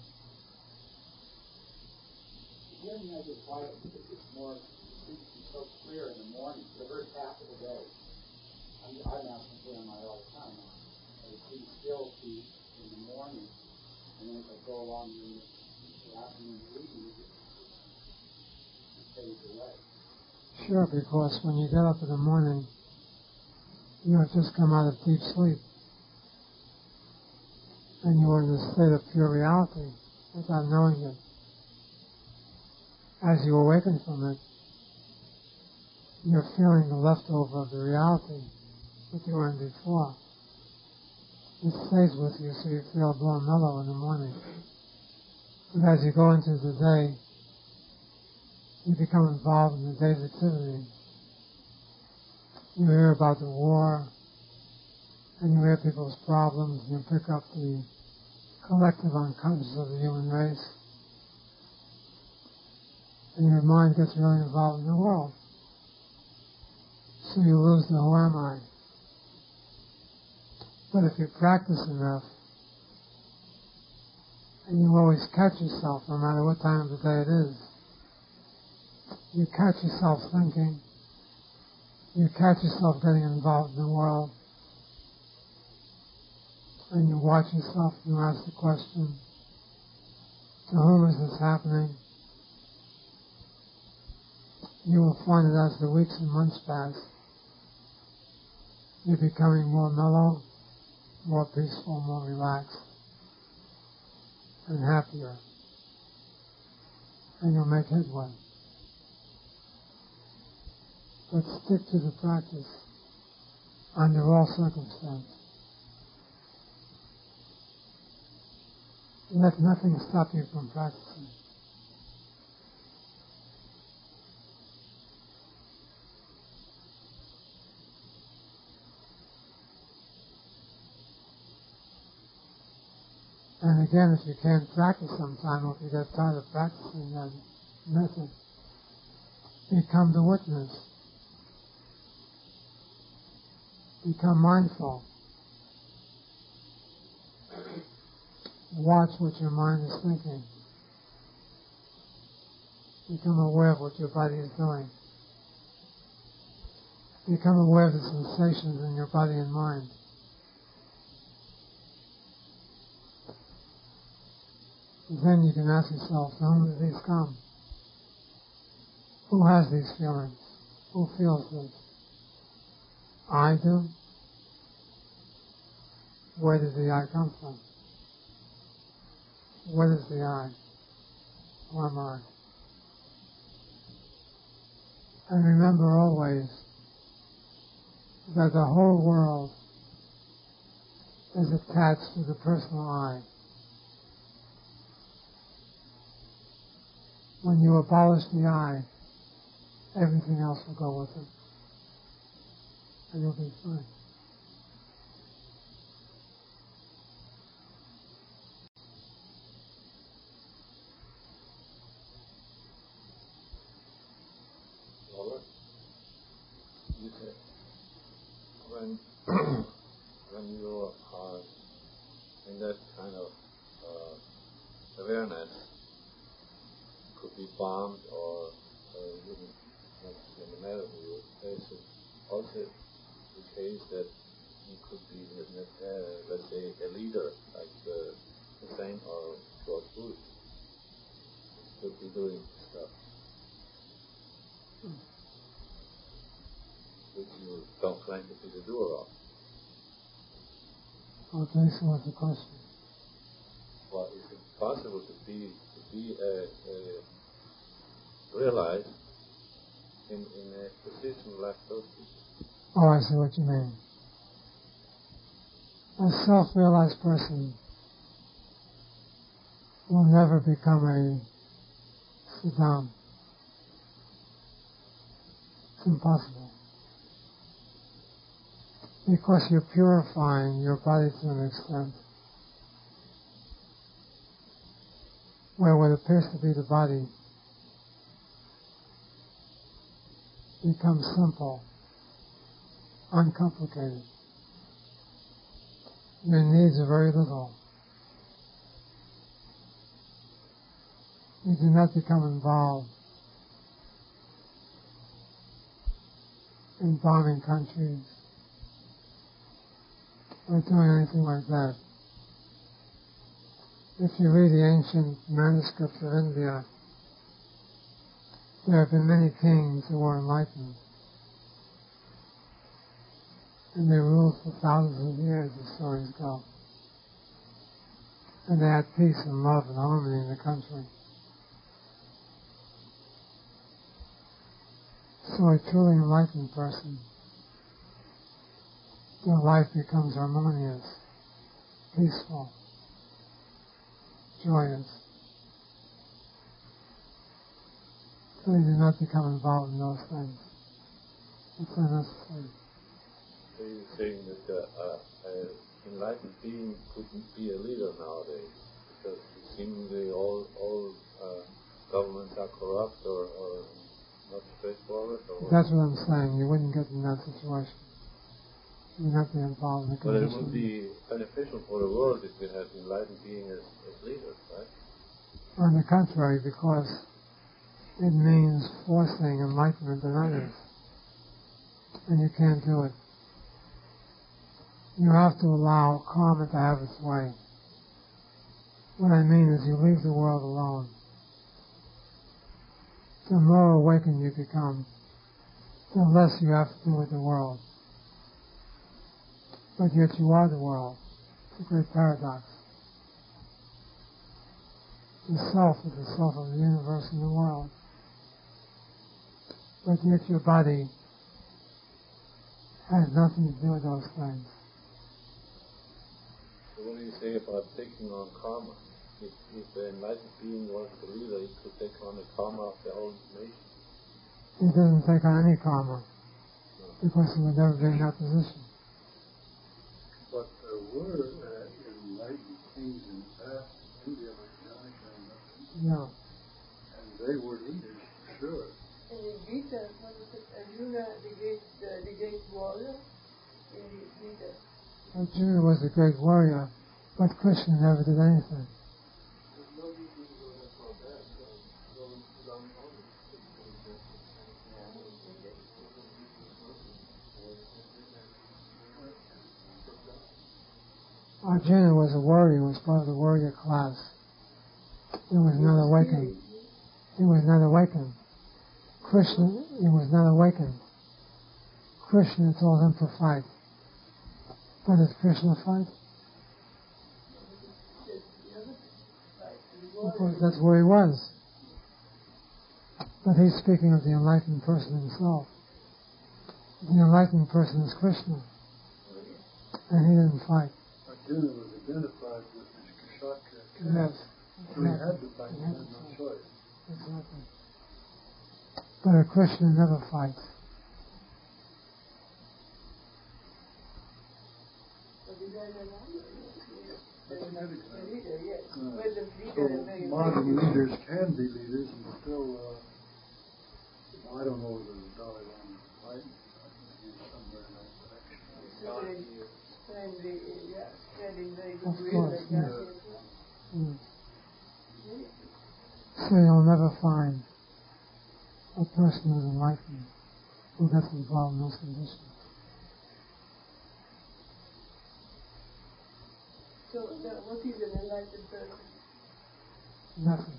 Hearing as it's quiet, it's more, it seems to be so clear in the morning, the first half of the day. I'm asking who am I all the time. It seems still to in the morning, and then as I go along in the afternoon and evening, it fades away. Sure, because when you get up in the morning, you have just come out of deep sleep. And you are in a state of pure reality without knowing it. As you awaken from it, you're feeling the leftover of the reality that you were in before. It stays with you so you feel more mellow in the morning. But as you go into the day, you become involved in the day's activity. You hear about the war, and you hear people's problems, and you pick up the collective unconscious of the human race. And your mind gets really involved in the world. So you lose the who am I. But if you practice enough, and you always catch yourself, no matter what time of the day it is, you catch yourself thinking, you catch yourself getting involved in the world, and you watch yourself and you ask the question, to whom is this happening? You will find that as the weeks and months pass, you're becoming more mellow, more peaceful, more relaxed, and happier. And you'll make headway. But stick to the practice. under all circumstances. Let nothing stop you from practicing. And again, if you can't practice sometime, or if you get tired of practicing that method, become the witness. Become mindful. Watch what your mind is thinking. Become aware of what your body is doing. Become aware of the sensations in your body and mind. Then you can ask yourself, from whom do these come? Who has these feelings? Who feels this? I do. Where does the I come from? What is the I? Who am I? And remember always that the whole world is attached to the personal I. When you abolish the I, everything else will go with it. And you'll be fine. Robert, you said when you are in that kind of awareness, could be bombed or wouldn't necessarily matter to you. Is it also the case that you could be, let's say, a leader, like the saint or George Bush, could be doing stuff which you don't claim to be the doer of? Okay, so what's the question? Well, is it possible to be realized in a position like those people? Oh, I see what you mean. A self-realized person will never become a Saddam. It's impossible. Because you're purifying your body to an extent where what appears to be the body becomes simple, uncomplicated. Your needs are very little. You do not become involved in bombing countries or doing anything like that. If you read the ancient manuscripts of India, there have been many kings who were enlightened. And they ruled for thousands of years, the stories go. And they had peace and love and harmony in the country. So a truly enlightened person, their life becomes harmonious, peaceful, joyous. So they do not become involved in those things. It's unnecessary. So you're saying that an enlightened being couldn't be a leader nowadays because seemingly all governments are corrupt or not straightforward? Or that's what I'm saying. You wouldn't get in that situation. You would not be involved in the condition. But it would be beneficial for the world if we had enlightened beings as leaders, right? On the contrary, because it means forcing enlightenment in others. And you can't do it. You have to allow karma to have its way. What I mean is you leave the world alone. The more awakened you become, the less you have to do with the world. But yet you are the world. It's a great paradox. The self is the self of the universe and the world. But yet your body has nothing to do with those things. So what do you say about taking on karma? If the enlightened being was the leader, he could take on the karma of the whole nation. He doesn't take on any karma because he would never be in that position. But there were enlightened kings in the past, India, like Janaka and others. Yeah. And they were leaders, for sure. And in Gita, what is it? Arjuna, the great warrior, in the Gita. Arjuna was a great warrior, but Krishna never did anything. Arjuna was a warrior, was part of the warrior class. He was not awakened. He was not awakened. Krishna, he was not awakened. Krishna told him to fight. But did Krishna fight? Of course, that's where he was. But he's speaking of the enlightened person himself. The enlightened person is Krishna. And he didn't fight. Arjuna was identified with his Kshatriya caste. Yes. So he had to fight, he had no choice. Exactly. But a Krishna never fights. That's a good example. The leader, yes. Right. Well, the leader So is very modern leaders can be leaders and still, I don't know whether the Dalai Lama is enlightened. He's somewhere in that direction. friendly, yeah, spreading very Of good will course, like yeah. that. Mm. So you'll never find a person who's enlightened who gets involved in those conditions. So, what is an enlightened person? Nothing.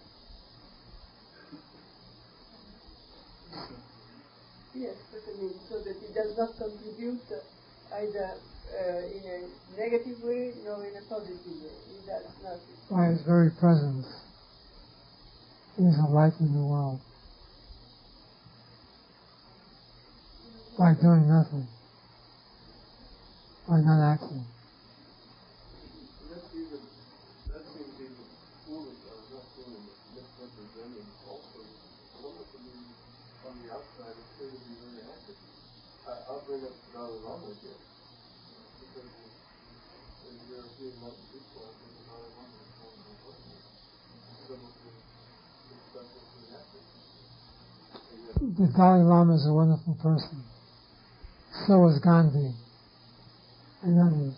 Yes, but I mean, so that it does not contribute either in a negative way nor in a positive way. It does not. By his very presence, he is a light in the world. By doing nothing. By not acting. That seems even foolish, or not foolish, misrepresenting also wonderfully on the outside appear to be very active. I'll bring up Dalai Lama again, because in European modern people, I think the Dalai Lama is one of the most successfully active. The Dalai Lama is a wonderful person. So is Gandhi and others.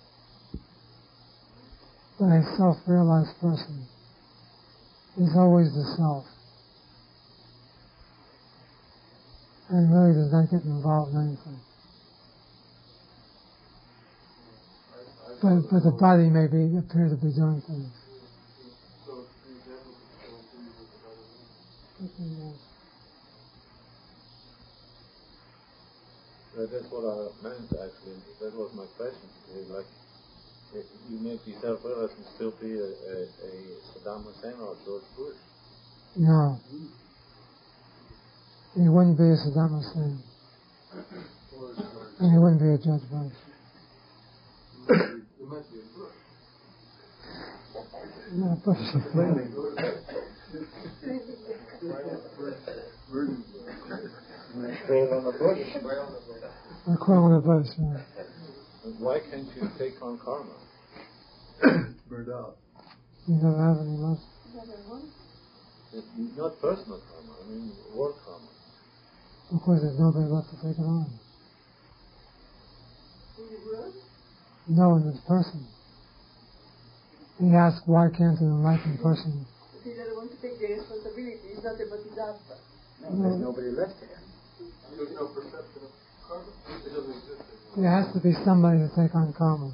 But a self-realized person is always the self and really does not get involved in anything. But the body may appear to be doing things. So, the example is with the Dalai Lama. That's what I meant, actually. That was my question today. Like, you make yourself realize and still be a Saddam Hussein or George Bush. No. He wouldn't be a Saddam Hussein. And he wouldn't be a Judge Bush. You might be a Bush. No, Bush. Crawl on the bush. A quail in the bush, yeah. Why can't you take on karma? It's burned out. You never have any left. Not personal karma, I mean world karma. Of course, there's nobody left to take it on. In the world? No, in this person. He asked, why can't an enlightened person... But he doesn't want to take the responsibility. It's not a bodhisattva. No, there's nobody left here. There's no perception of karma. It doesn't exist anymore. There has to be somebody to take on karma.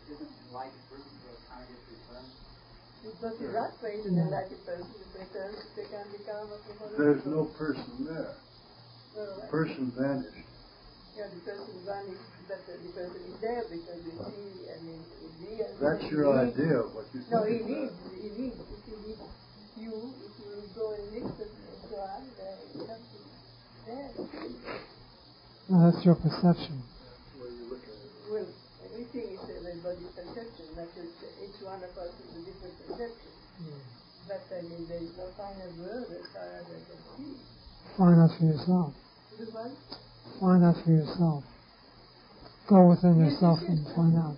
It's bodhisattva is an enlightened person. It's returned to take on the karma from other There's people. no person there. No, The person vanished. yeah, the person vanished, but the person is there because you see, I mean, That's your idea of what you think. No, he about. needs. If he needs you, if you go and listen and so on, there is something there. No, that's your perception. everything is everybody's perception, not just each one of us is a different perception. But I mean, there is no final word as far as I can see. Find out for yourself. The one? Find out for yourself. Go within yourself and find out.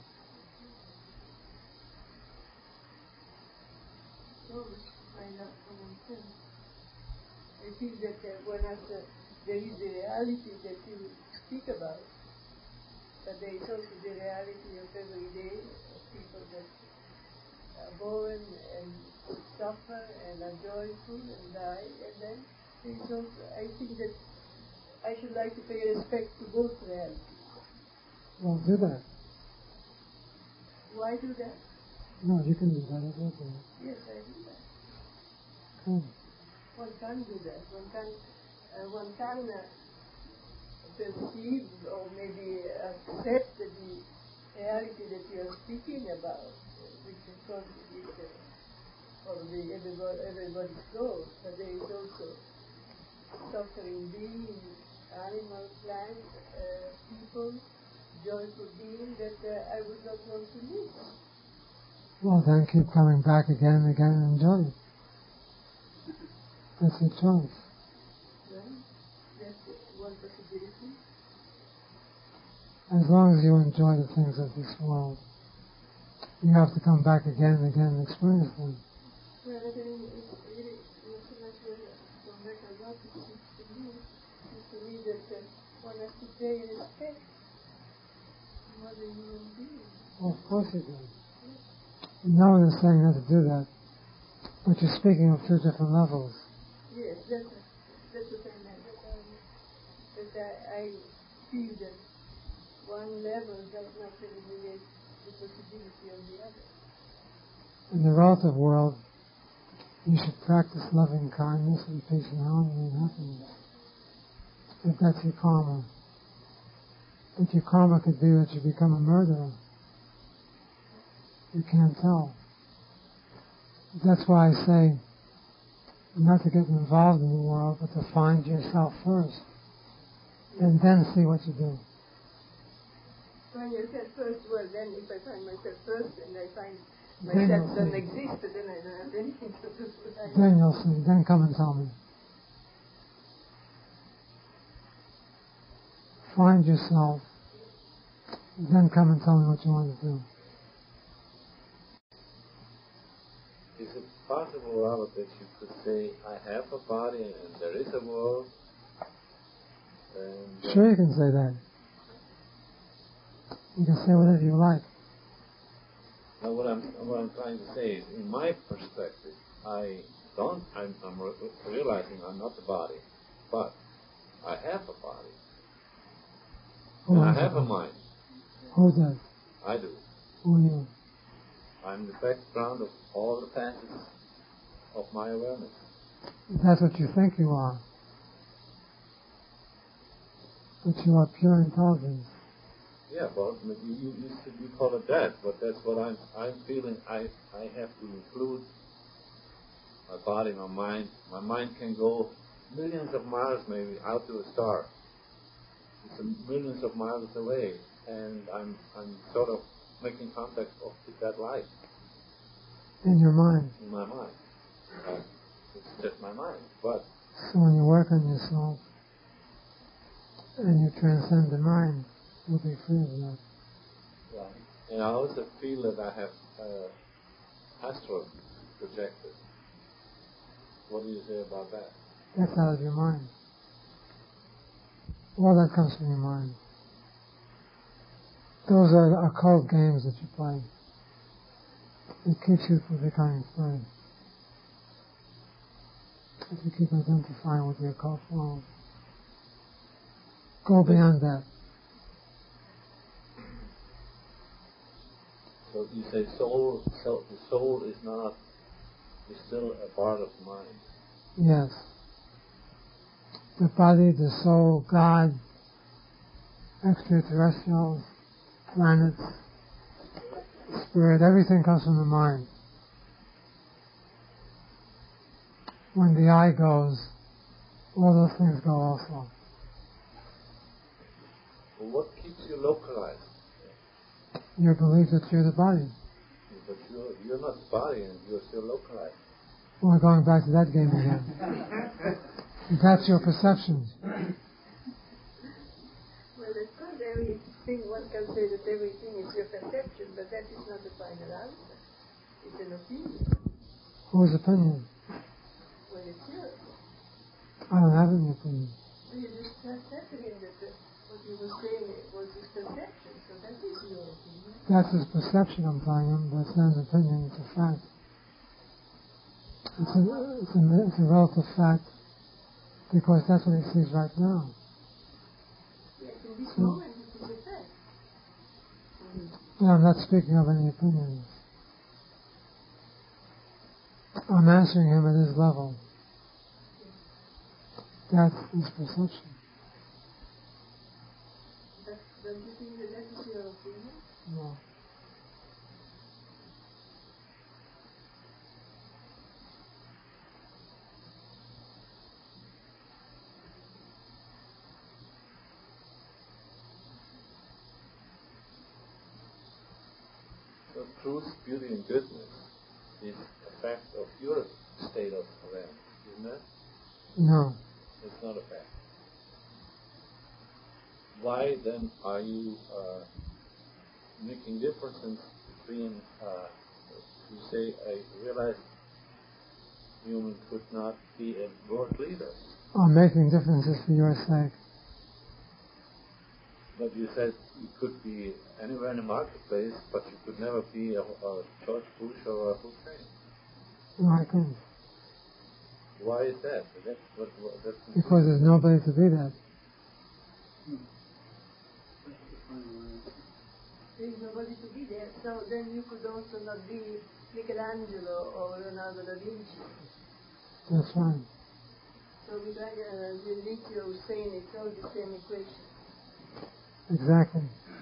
Find out for oneself. I think that there is the reality that you speak about, but there is also the reality of every day of people that are born and suffer and are joyful and die, and then there is also, I think that I should like to pay respect to both realities. Well, do that. Why do that? No, you can do that. I will do that. Yes, I do that. Come. One can do that. One can perceive or maybe accept the reality that you are speaking about, which of course is probably everybody's goal, but there is also suffering beings, animals, plants, people, joyful beings that I would not want to miss. Well, then keep coming back again and again and enjoy it. That's your choice. Well, that's one possibility. As long as you enjoy the things of this world, you have to come back again and again and experience them. Well, I mean, it's really not so much come back a lot. It seems to me that one has to pay respect to other human beings. Well, of course you do. No one is saying not to do that, but you're speaking of two different levels. Yes, that's what I meant. That I feel that one level does not eliminate the possibility of the other. In the relative world, you should practice loving kindness and peace and harmony and happiness. If that's your karma. But your karma could be that you become a murderer. You can't tell. That's why I say not to get involved in the world, but to find yourself first. And then see what you do. Find yourself first, well then if I find myself first and I find myself doesn't exist, then I don't have anything to do with it. Then you'll see. Then come and tell me. Find yourself. Then come and tell me what you want to do. Is it possible, Robert, that you could say, I have a body and there is a world? And, Sure, you can say that. You can say whatever you like. Now, what I'm trying to say is, in my perspective, I'm realizing I'm not the body, but I have a body. And I have a mind. Who does? I do. Who are you? I'm the background of all the facets of my awareness. That's what you think you are. But you are pure intelligence. Yeah, well, you call it that, but that's what I'm feeling. I have to include my body, my mind. My mind can go millions of miles, maybe, out to a star. It's millions of miles away, and I'm sort of making contact with that light. In your mind. In my mind. It's just my mind. But so when you work on yourself and you transcend the mind, you'll be free of that. Right. And I also feel that I have astral projected. What do you say about that? That's out of your mind. All that comes from your mind. Those are occult games that you play. It keeps you from becoming free. If you keep identifying with the occult world. Go beyond that. So you say soul, the soul is still a part of mind. Yes. The body, the soul, God, extraterrestrials, planets, spirit, everything comes from the mind. When the I goes, all those things go also. Well, what keeps you localized? Your belief that you're the body. But you're not the body, and you're still localized. We're going back to that game again. That's your perception. Well, of course, everything, one can say that everything is your perception, but that is not the final answer. It's an opinion. Whose opinion? Well, it's yours. I don't have any opinion. Well, you just said to him that what you were saying was his perception, so that is your opinion. That's his perception I'm telling him, but it's not an opinion, it's a fact. It's a relative fact, because that's what he sees right now. Yes, in this moment it is a fact. But I'm not speaking of any opinions. I'm answering him at his level. That's his perception. Don't you think that is your opinion? No. So truth, beauty, and goodness is a fact of your state of awareness, isn't it? No. It's not a fact. Why then are you making differences between, you say, a realized human could not be a world leader? I'm making differences for your sake. But you said you could be anywhere in the marketplace, but you could never be a George Bush or a Hussein. No, I couldn't. Why is that? That's Because there's nobody to be that. There is nobody to be there, so then you could also not be Michelangelo or Leonardo da Vinci. That's right. So Michelangelo, Da Vinci or Hussein, it's all the same equation. Exactly.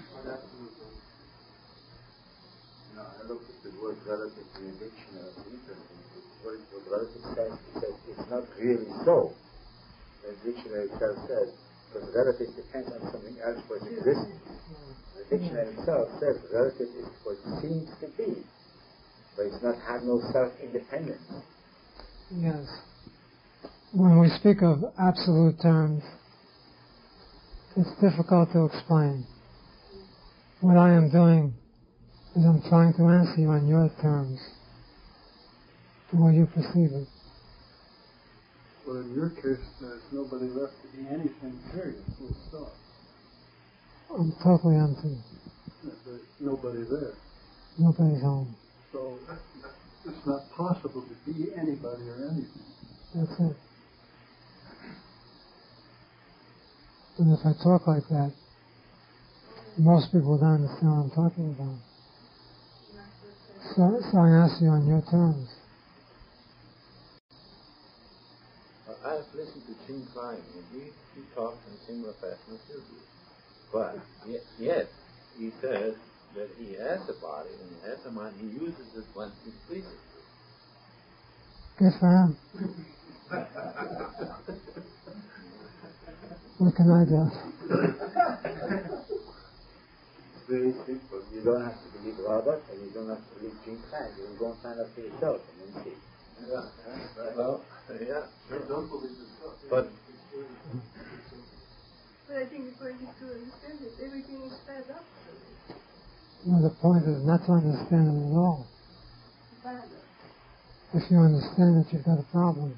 I looked at the word relative in the dictionary. It's interesting. What relative says, it says it's not really so. The dictionary itself says, because relative depends on something else for its existence. The dictionary itself says relative is what it seems to be, but it's not have no self-independence. Yes. When we speak of absolute terms, it's difficult to explain. What I am doing is I'm trying to answer you on your terms, the way you perceive it. Well, in your case, there's nobody left to be anything serious, full stop. I'm totally empty. There's nobody there. Nobody's home. So it's not possible to be anybody or anything. That's it. And if I talk like that, most people don't understand what I'm talking about. So I ask you on your terms. I have listened to Jim Klein, and he talks in a similar fashion as you do. But yet, he says that he has a body and he has a mind, he uses it when he pleases it. Good for him. What can I do? It's very simple. You don't have to believe Robert, and you don't have to believe Jim Klein. You can go and find out for yourself and then see. Well, yeah, sure. Don't believe yourself. But I think the point is to understand that everything is fed up. No, the point is not to understand it at all. If you understand it, you've got a problem.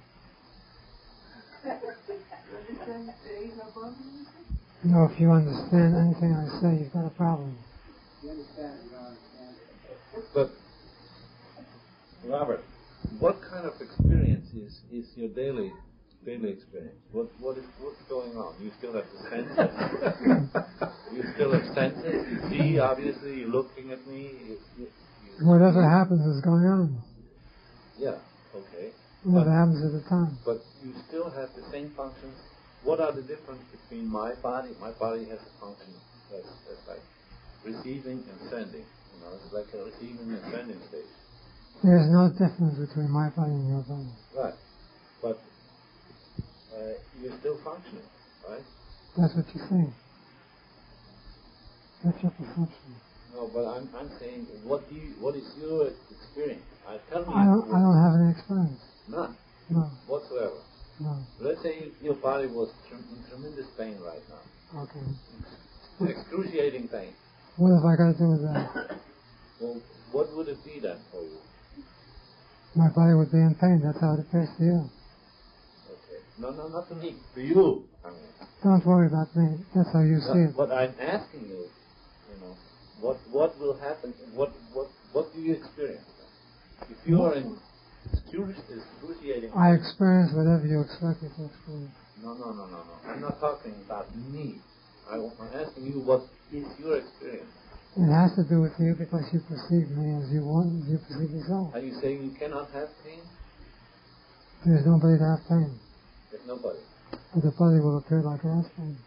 Understand there is no problem? No, if you understand anything I say, you've got a problem. You understand it, you don't understand it. But, Robert, what kind of experience is your daily experience? What's going on? You still have the senses? You still have senses? You see, obviously, you're looking at me. Whatever happens is going on. Yeah, okay. Whatever happens at the time. But you still have the same functions. What are the difference between my body? My body has a function that's like receiving and sending. You know, it's like a receiving and sending stage. There's no difference between my body and your body. Right. But you're still functioning, right? That's what you think. That's your perception. No, No, but I'm saying, what is your experience? Tell me. I don't have any experience. None. No. Whatsoever. No. Let's say your body was in tremendous pain right now. Okay. Excruciating pain. What have I got to do with that? Well, what would it be then for you? My body would be in pain. That's how it appears to you. Okay. No, not to me. To you. I mean. Don't worry about me. That's how you see it. But I'm asking you, what will happen? What do you experience? If you are in excruciating... I experience whatever you expect me to experience. No. I'm not talking about me. I'm asking you, what is your experience? It has to do with you because you perceive me as you want, as you perceive yourself. Are you saying you cannot have pain? There's nobody to have pain. There's nobody. But the body will appear like it has pain.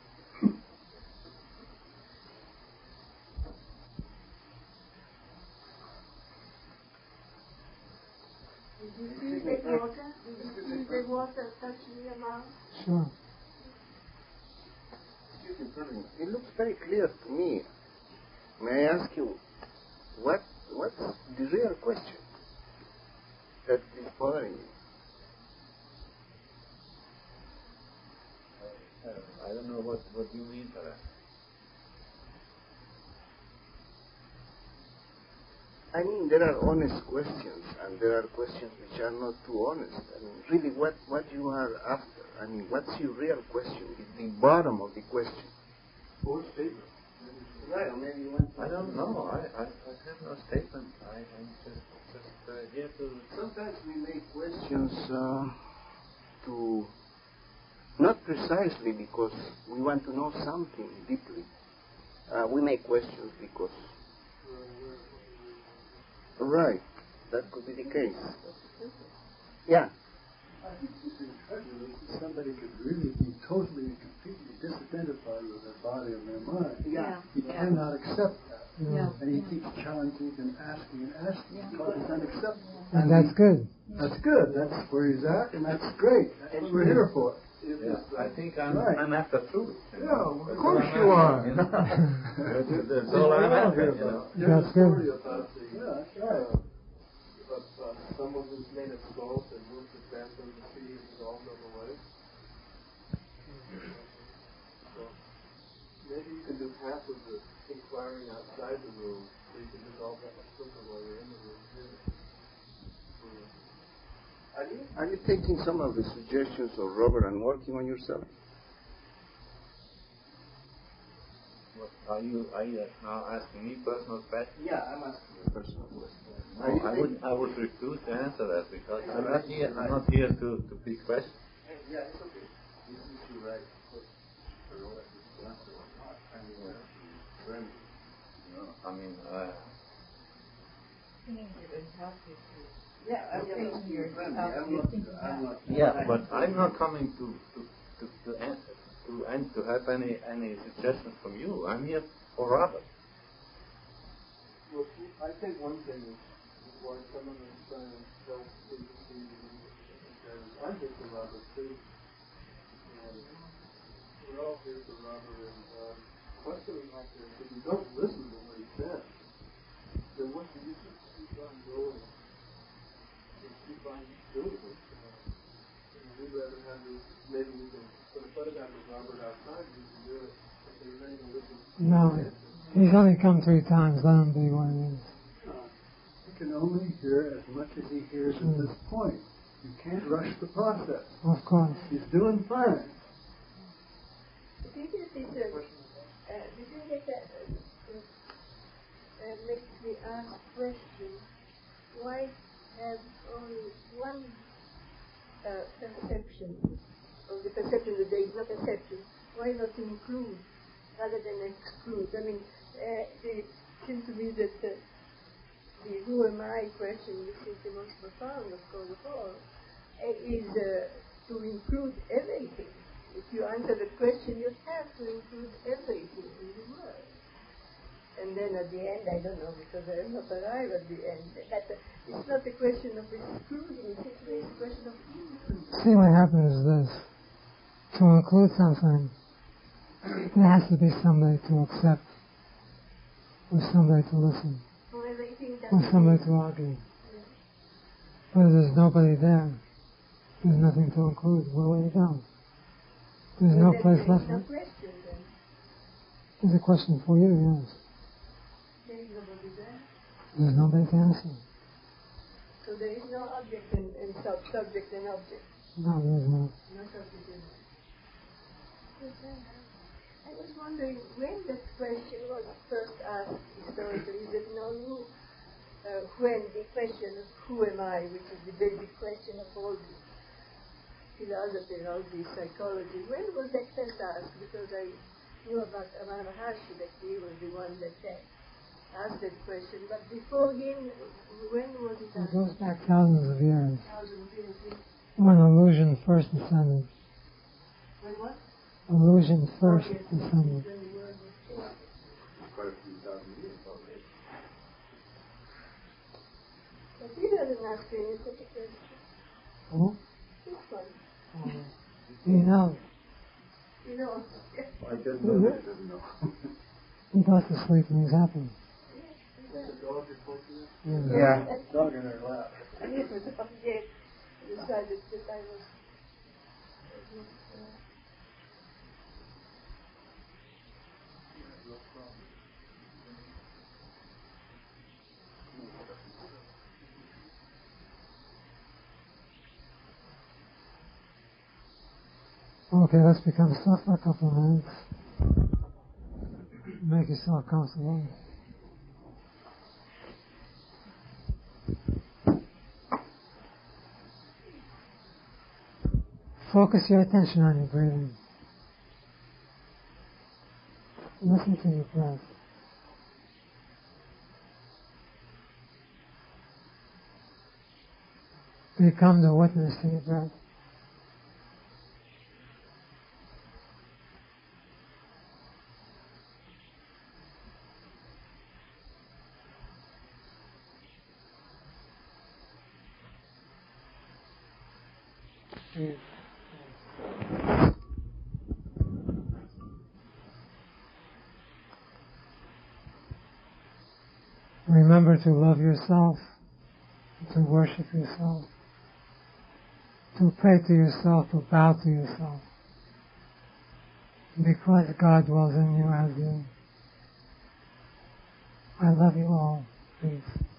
Did you take water? Did you take water touching your mouth? Sure. It looks very clear to me. May I ask you, what's the real question that is bothering you? I don't know what you mean by that. I mean, there are honest questions, and there are questions which are not too honest. I mean, really, what you are after? I mean, what's your real question? The bottom of the question. Or statement. Right, or maybe you want to... I don't know. I have no statement. I'm just here to... Sometimes we make questions to... Not precisely because we want to know something deeply. We make questions because... Right. That could be the case. Yeah. I think it's incredible that somebody could really be totally and completely disidentified with their body and their mind. Yeah. He cannot accept that. Yeah. And he keeps challenging and asking because it's unacceptable. And that's good. That's good. That's where he's at, and that's great. That's what we're here for. Yeah, I think I'm after truth. Yeah, of course you are. That's all I'm after. There's That's a story good. about that's right. Of someone who's made of salt and moved the sand from the sea and dissolved on the way. So maybe you can do half of the inquiring outside the room, so you can dissolve that much quicker while you're in the room. Are you taking some of the suggestions of Robert and working on yourself? Are you now asking me personal questions? Yeah, I'm asking you a personal question. No, I would refuse to answer that because I'm not here to be questioned. Yeah, it's okay. This is the right foot for all that answer or not. I mean, friendly. I mean, Yeah, I'm not. yeah, but I'm not coming to have any suggestions from you. I'm here for Robert. Well, I think one thing is why someone is trying to self-agency and I'm here for Robert too. We're all here for Robert, and questioning like this, if you don't listen to what he says, then what do you just keep on going? Just keep on doing it. We'd rather have this, maybe we can put a photograph of Robert outside, we can do it, if they're ready to listen. No, he's only come 3 times. Let him be what he is. You can only hear as much as he hears at this point. You can't rush the process. Of course. He's doing fine. Did you get that makes me ask a question? Why have only one perception, or the perception that there is no perception? Why not include rather than exclude? I mean, it seems to me that the who am I question, which is the most profound of all, is to include everything. If you answer the question, you have to include everything in the world. And then at the end, I don't know, because I have not arrived at the end. But it's not a question of excluding, it's a question of including. See, what happens is this. To include something, there has to be somebody to accept. with somebody to listen, Well, they think that with somebody to argue. But if there's nobody there, there's nothing to include. Where will you go? There's no place left. No question then. There's a question for you, yes. There is nobody there. There's nobody to answer. So there is no object and subject and object. No, there's no. No subject and object. I was wondering when that question was first asked historically. Is it known when the question of who am I, which is the basic question of all the philosophy and all the psychology, when was that first asked? Because I knew about Ramana Maharshi, that he was the one that asked that question. But before him, when was it asked? It goes back thousands of years. Thousands of years. When illusion first descended. When what? Illusion first descended. When the word was born. Quite a few thousand years already. But he doesn't ask any such a question. Oh? This one. He knows. You know. I don't know that he doesn't know. He goes to sleep and he's happy. The dog is poking it. Yeah. Dog in her lap. I never decided that I was. Okay, let's become still for a couple of minutes. Make yourself comfortable. Focus your attention on your breathing. Listen to your breath. Become the witness to your breath. Remember to love yourself, to worship yourself, to pray to yourself, to bow to yourself, because God dwells in you as you. I love you all. Peace.